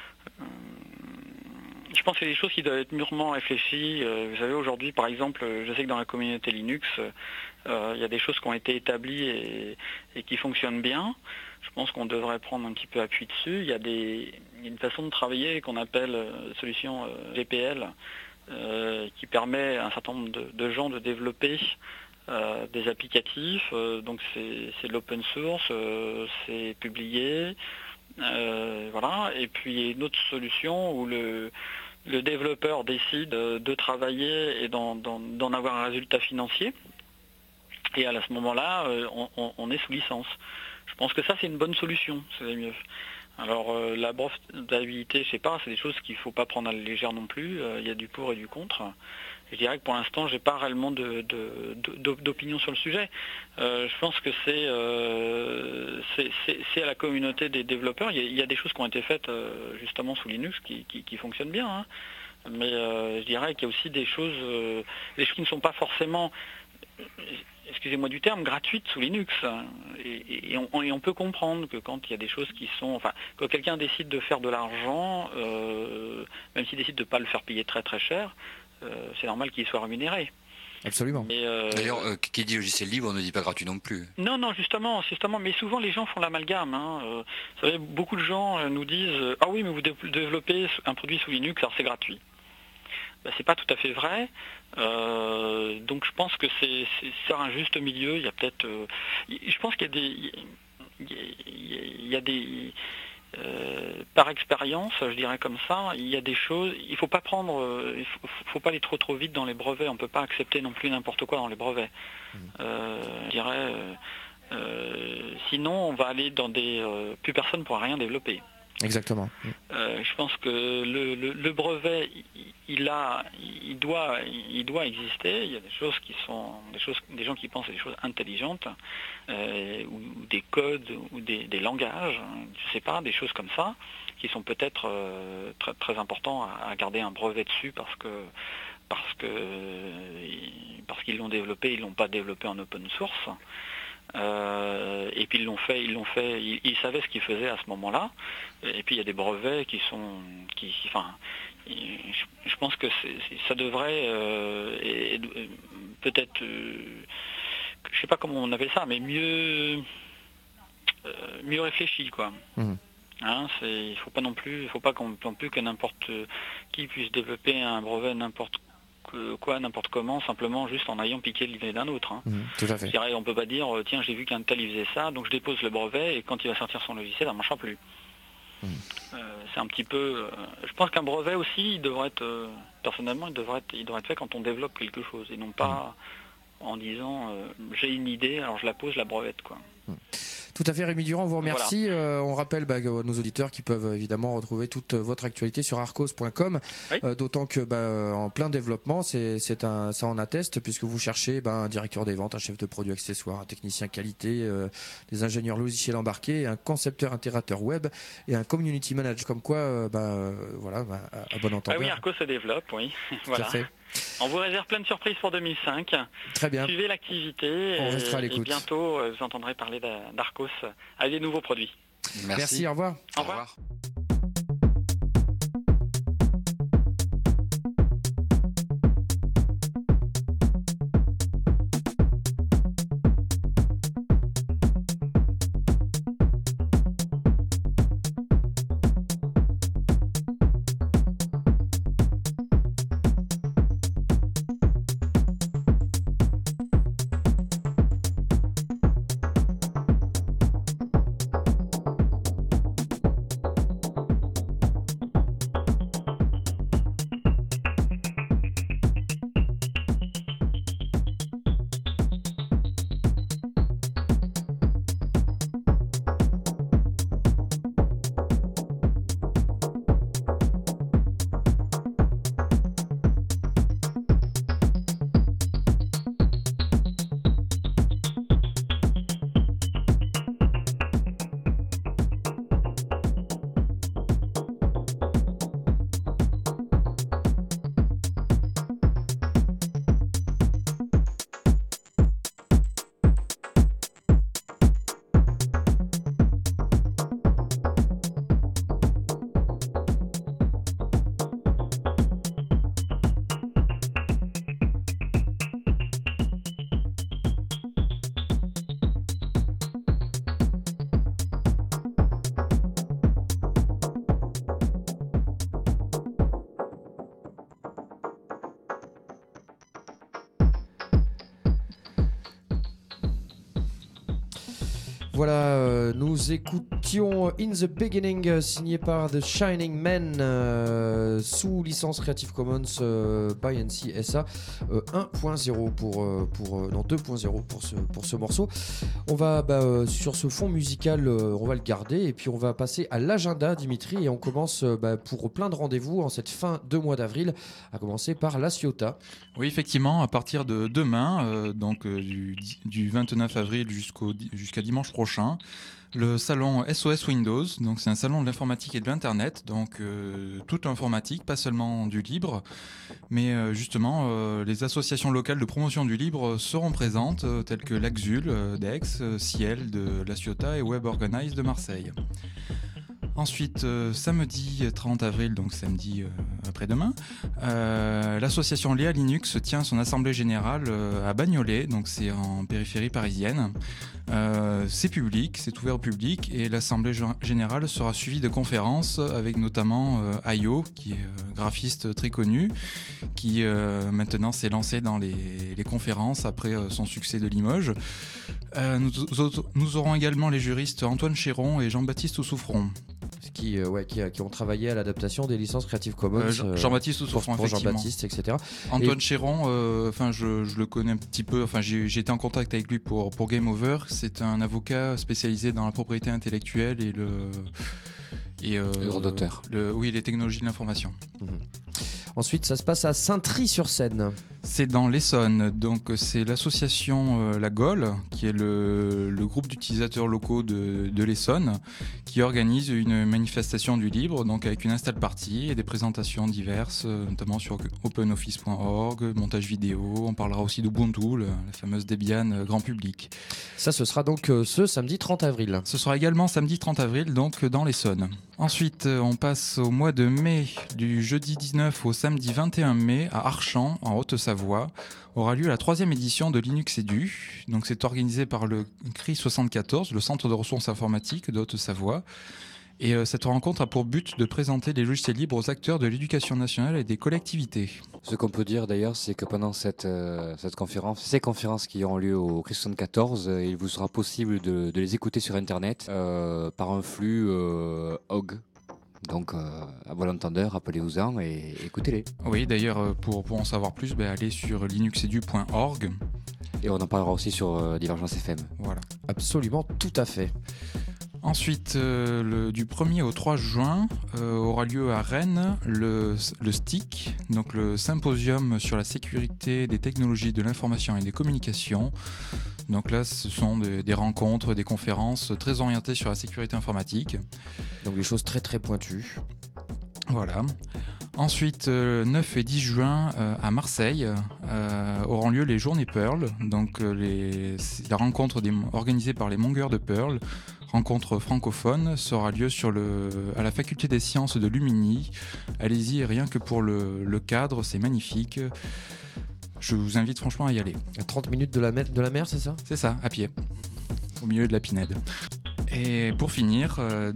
J: je pense qu'il y a des choses qui doivent être mûrement réfléchies. Vous savez, aujourd'hui, par exemple, je sais que dans la communauté Linux, il y a des choses qui ont été établies et qui fonctionnent bien. Je pense qu'on devrait prendre un petit peu appui dessus. Il y a une façon de travailler qu'on appelle solution GPL, qui permet à un certain nombre de gens de développer des applicatifs. Donc c'est de l'open source, c'est publié. Voilà. Et puis une autre solution où le développeur décide de travailler et d'en avoir un résultat financier. Et à ce moment-là, on est sous licence. Je pense que ça, c'est une bonne solution, c'est mieux. Alors la brevetabilité, je sais pas, c'est des choses qu'il ne faut pas prendre à la légère non plus. Il y a du pour et du contre. Je dirais que pour l'instant, j'ai pas réellement d'opinion sur le sujet. Je pense que c'est à la communauté des développeurs. Il y a des choses qui ont été faites justement sous Linux qui fonctionnent bien. Hein. Mais je dirais qu'il y a aussi des choses qui ne sont pas forcément... excusez-moi du terme, gratuite sous Linux. Et on peut comprendre que quand il y a des choses qui sont... Enfin, quand quelqu'un décide de faire de l'argent, même s'il décide de ne pas le faire payer très très cher, c'est normal qu'il soit rémunéré.
A: Absolument.
B: D'ailleurs, qui dit logiciel libre, on ne dit pas gratuit non plus.
J: Non, justement, mais souvent les gens font l'amalgame. Vous savez, beaucoup de gens nous disent « Ah oui, mais vous développez un produit sous Linux, alors c'est gratuit ». C'est pas tout à fait vrai. Donc je pense que c'est un juste milieu. Il y a peut-être, je pense qu'il y a par expérience, je dirais comme ça, il y a des choses, il faut pas aller trop vite dans les brevets. On peut pas accepter non plus n'importe quoi dans les brevets. Je dirais, sinon on va aller dans plus personne ne pourra rien développer.
A: Exactement.
J: Je pense que le brevet, il doit exister. Il y a des choses qui sont des gens qui pensent à des choses intelligentes, ou des codes, ou des langages, je sais pas, des choses comme ça, qui sont peut-être très, très importants à garder un brevet dessus parce qu'ils l'ont développé, ils l'ont pas développé en open source. Et puis ils savaient ce qu'ils faisaient à ce moment-là. Et puis il y a des brevets je pense que ça devrait peut-être, je sais pas comment on appelle ça, mais mieux réfléchi, quoi. Il faut pas non plus que n'importe qui puisse développer un brevet n'importe comment, simplement juste en ayant piqué l'idée d'un autre.
A: Tout à fait.
J: Je dirais, on peut pas dire tiens, j'ai vu qu'un tel il faisait ça, donc je dépose le brevet et quand il va sortir son logiciel, ça ne marchera plus. C'est un petit peu. Je pense qu'un brevet aussi, il devrait être personnellement, il devrait être fait quand on développe quelque chose et non pas en disant j'ai une idée, alors je la pose, la brevette, quoi.
A: Tout à fait, Rémi Durand, vous remercie. Voilà. On rappelle nos auditeurs qui peuvent évidemment retrouver toute votre actualité sur arcos.com, oui. D'autant que en plein développement, ça en atteste, puisque vous cherchez un directeur des ventes, un chef de produit accessoire, un technicien qualité, des ingénieurs logiciels embarqués, un concepteur intégrateur web et un community manager. Comme quoi, à bon entendeur.
J: Ah oui, Arcos se développe, oui. Voilà.
A: Tout à fait.
J: On vous réserve plein de surprises pour 2005.
A: Très bien.
J: Suivez l'activité.
A: On restera à l'écoute.
J: Et bientôt, vous entendrez parler d'Arcos avec des nouveaux produits.
A: Merci, au revoir.
J: Au revoir.
A: Voilà, nous écoutions In the Beginning, signé par The Shining Men, sous licence Creative Commons by NC SA 1.0 non 2.0 pour ce morceau. On va sur ce fond musical, on va le garder et puis on va passer à l'agenda, Dimitri, et on commence pour plein de rendez-vous en cette fin de mois d'avril, à commencer par la Ciotat.
F: Oui, effectivement, à partir de demain, du 29 avril jusqu'à dimanche prochain, le salon SOS Windows. Donc c'est un salon de l'informatique et de l'internet, donc toute l'informatique, pas seulement du libre, mais justement les associations locales de promotion du libre seront présentes, telles que l'Axul d'Aix, Ciel de La Ciotat et Web Organize de Marseille. Ensuite, samedi 30 avril, donc samedi après-demain, l'association Léa Linux tient son assemblée générale à Bagnolet, donc c'est en périphérie parisienne. C'est public, c'est ouvert au public et l'assemblée générale sera suivie de conférences avec notamment Ayo, qui est graphiste très connu, qui maintenant s'est lancé dans les conférences après son succès de Limoges. Nous aurons également les juristes Antoine Chéron et Jean-Baptiste Souffron.
A: qui ont travaillé à l'adaptation des licences Creative Commons.
F: Jean-Baptiste Souffrant,
A: pour Jean-Baptiste, etc.
F: Antoine Chéron, je le connais un petit peu. J'ai été en contact avec lui pour Game Over. C'est un avocat spécialisé dans la propriété intellectuelle et les droits d'auteur. Les technologies de l'information.
A: Ensuite, ça se passe à Saintry-sur-Seine.
F: C'est dans l'Essonne, donc c'est l'association La Gaule, qui est le groupe d'utilisateurs locaux de l'Essonne, qui organise une manifestation du libre, donc avec une install party et des présentations diverses, notamment sur openoffice.org, montage vidéo. On parlera aussi d'Ubuntu, la fameuse Debian grand public.
A: Ça, ce sera donc ce samedi 30 avril.
F: Ce sera également samedi 30 avril, donc dans l'Essonne. Ensuite, on passe au mois de mai, du jeudi 19 au samedi 21 mai, à Archamps, en Haute-Savoie, aura lieu la 3e édition de Linux Edu. Donc, c'est organisé par le CRI 74, le Centre de ressources informatiques de Haute-Savoie. Et cette rencontre a pour but de présenter les logiciels libres aux acteurs de l'éducation nationale et des collectivités.
B: Ce qu'on peut dire d'ailleurs, c'est que pendant ces conférences qui auront lieu au CRI 74, il vous sera possible de les écouter sur Internet par un flux OGG. Donc, à bon entendeur, appelez-vous-en et écoutez-les.
F: Oui, d'ailleurs, pour en savoir plus, allez sur linuxedu.org.
B: Et on en parlera aussi sur Divergence FM.
F: Voilà.
A: Absolument, tout à fait.
F: Ensuite, du 1er au 3 juin, aura lieu à Rennes le STIC, donc le symposium sur la sécurité des technologies de l'information et des communications. Donc là, ce sont des rencontres, des conférences très orientées sur la sécurité informatique.
A: Donc des choses très très pointues.
F: Voilà. Ensuite, 9 et 10 juin, à Marseille, auront lieu les Journées Perl. Donc la rencontre organisée par les Mongers de Perl, rencontre francophone, sera lieu à la faculté des sciences de Lumini. Allez-y, rien que pour le cadre, c'est magnifique. Je vous invite franchement à y aller.
A: À 30 minutes de la mer, c'est ça ?
F: C'est ça, à pied, au milieu de la Pinède. Et pour finir,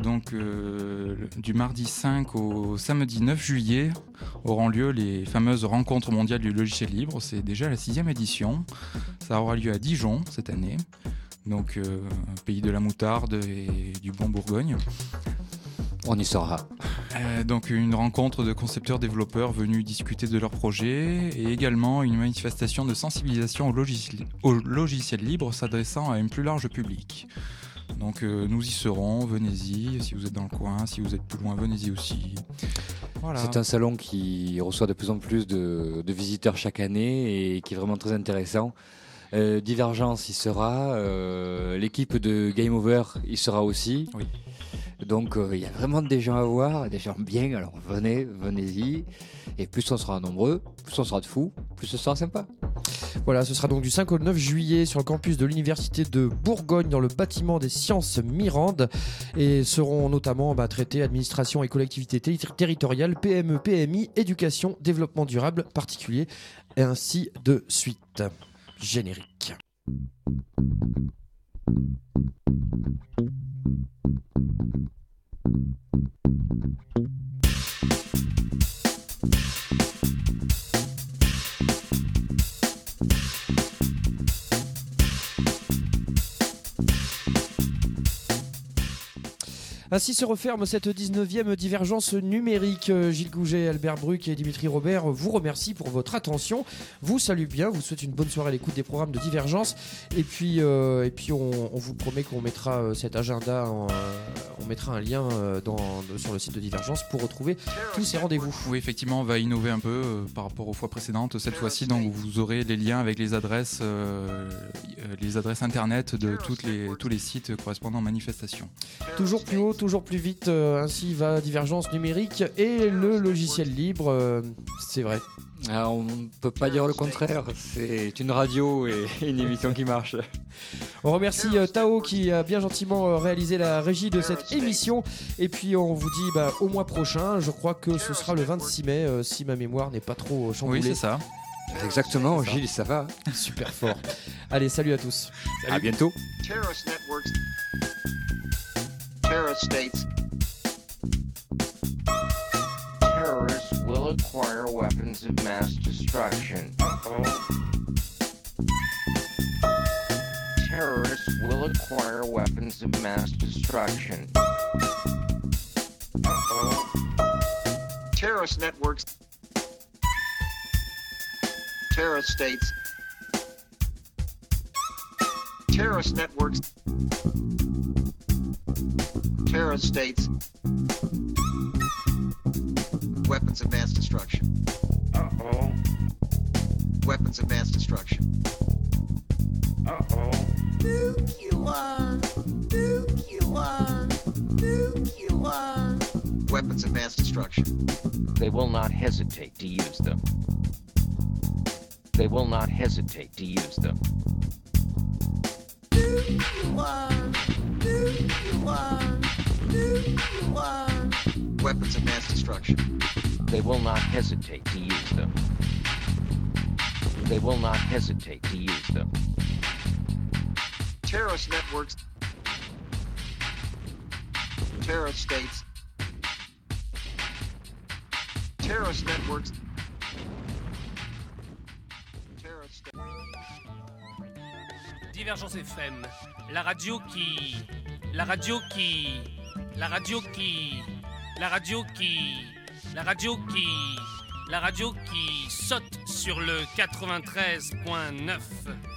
F: du mardi 5 au samedi 9 juillet auront lieu les fameuses rencontres mondiales du logiciel libre. C'est déjà la 6e édition. Ça aura lieu à Dijon cette année, donc pays de la moutarde et du bon Bourgogne.
B: On y sera.
F: Donc une rencontre de concepteurs-développeurs venus discuter de leurs projets et également une manifestation de sensibilisation au logiciel libre s'adressant à un plus large public. Donc nous y serons, venez-y, si vous êtes dans le coin, si vous êtes plus loin, venez-y aussi. Voilà.
B: C'est un salon qui reçoit de plus en plus de visiteurs chaque année et qui est vraiment très intéressant. Divergence y sera, l'équipe de Game Over y sera aussi.
F: Oui.
B: Donc il y a vraiment des gens à voir, des gens bien, alors venez-y. Et plus on sera nombreux, plus on sera de fous, plus ce sera sympa.
A: Voilà, ce sera donc du 5 au 9 juillet sur le campus de l'Université de Bourgogne dans le bâtiment des sciences Mirande et seront notamment traités administration et collectivités territoriales, PME, PMI, éducation, développement durable particulier et ainsi de suite. Générique. Ainsi se referme cette 19e divergence numérique. Gilles Gouget, Albert Bruck et Dimitri Robert vous remercient pour votre attention, vous salue bien, vous souhaite une bonne soirée à l'écoute des programmes de Divergence et puis on vous promet qu'on mettra cet agenda, on mettra un lien sur le site de Divergence pour retrouver tous ces rendez-vous.
F: Oui, effectivement, on va innover un peu par rapport aux fois précédentes cette fois-ci, donc vous aurez les liens avec les adresses internet de tous les sites correspondant aux manifestations.
A: Toujours plus haut, toujours plus vite, ainsi va Divergence numérique et le logiciel libre, c'est vrai.
B: Alors, on ne peut pas dire le contraire, c'est une radio et une émission qui marche.
A: On remercie Tao qui a bien gentiment réalisé la régie de cette émission et puis on vous dit au mois prochain, je crois que ce sera le 26 mai si ma mémoire n'est pas trop chamboulée.
F: Oui, c'est ça.
B: Exactement, Gilles, ça va.
A: Super fort. Allez, salut à tous.
B: Salut. À bientôt.
C: Terrorist networks. Terrorist states. Terrorists will acquire weapons of mass destruction. Terrorists will acquire weapons of mass destruction.
K: terrorist networks, terrorist states, terrorist networks, terrorist states, weapons of mass destruction.
C: Uh-oh.
K: Weapons of mass destruction.
C: Uh-oh.
K: Nuclear. Weapons of mass destruction.
C: They will not hesitate to use them. They will not hesitate to use them.
K: Weapons of mass destruction.
C: They will not hesitate to use them. They will not hesitate to use them.
K: Terrorist networks, terrorist states, terrorist networks, terrorist states.
L: Divergence FM, la radio qui... La radio qui... La radio qui... La radio qui... La radio qui... La radio qui saute sur le 93.9.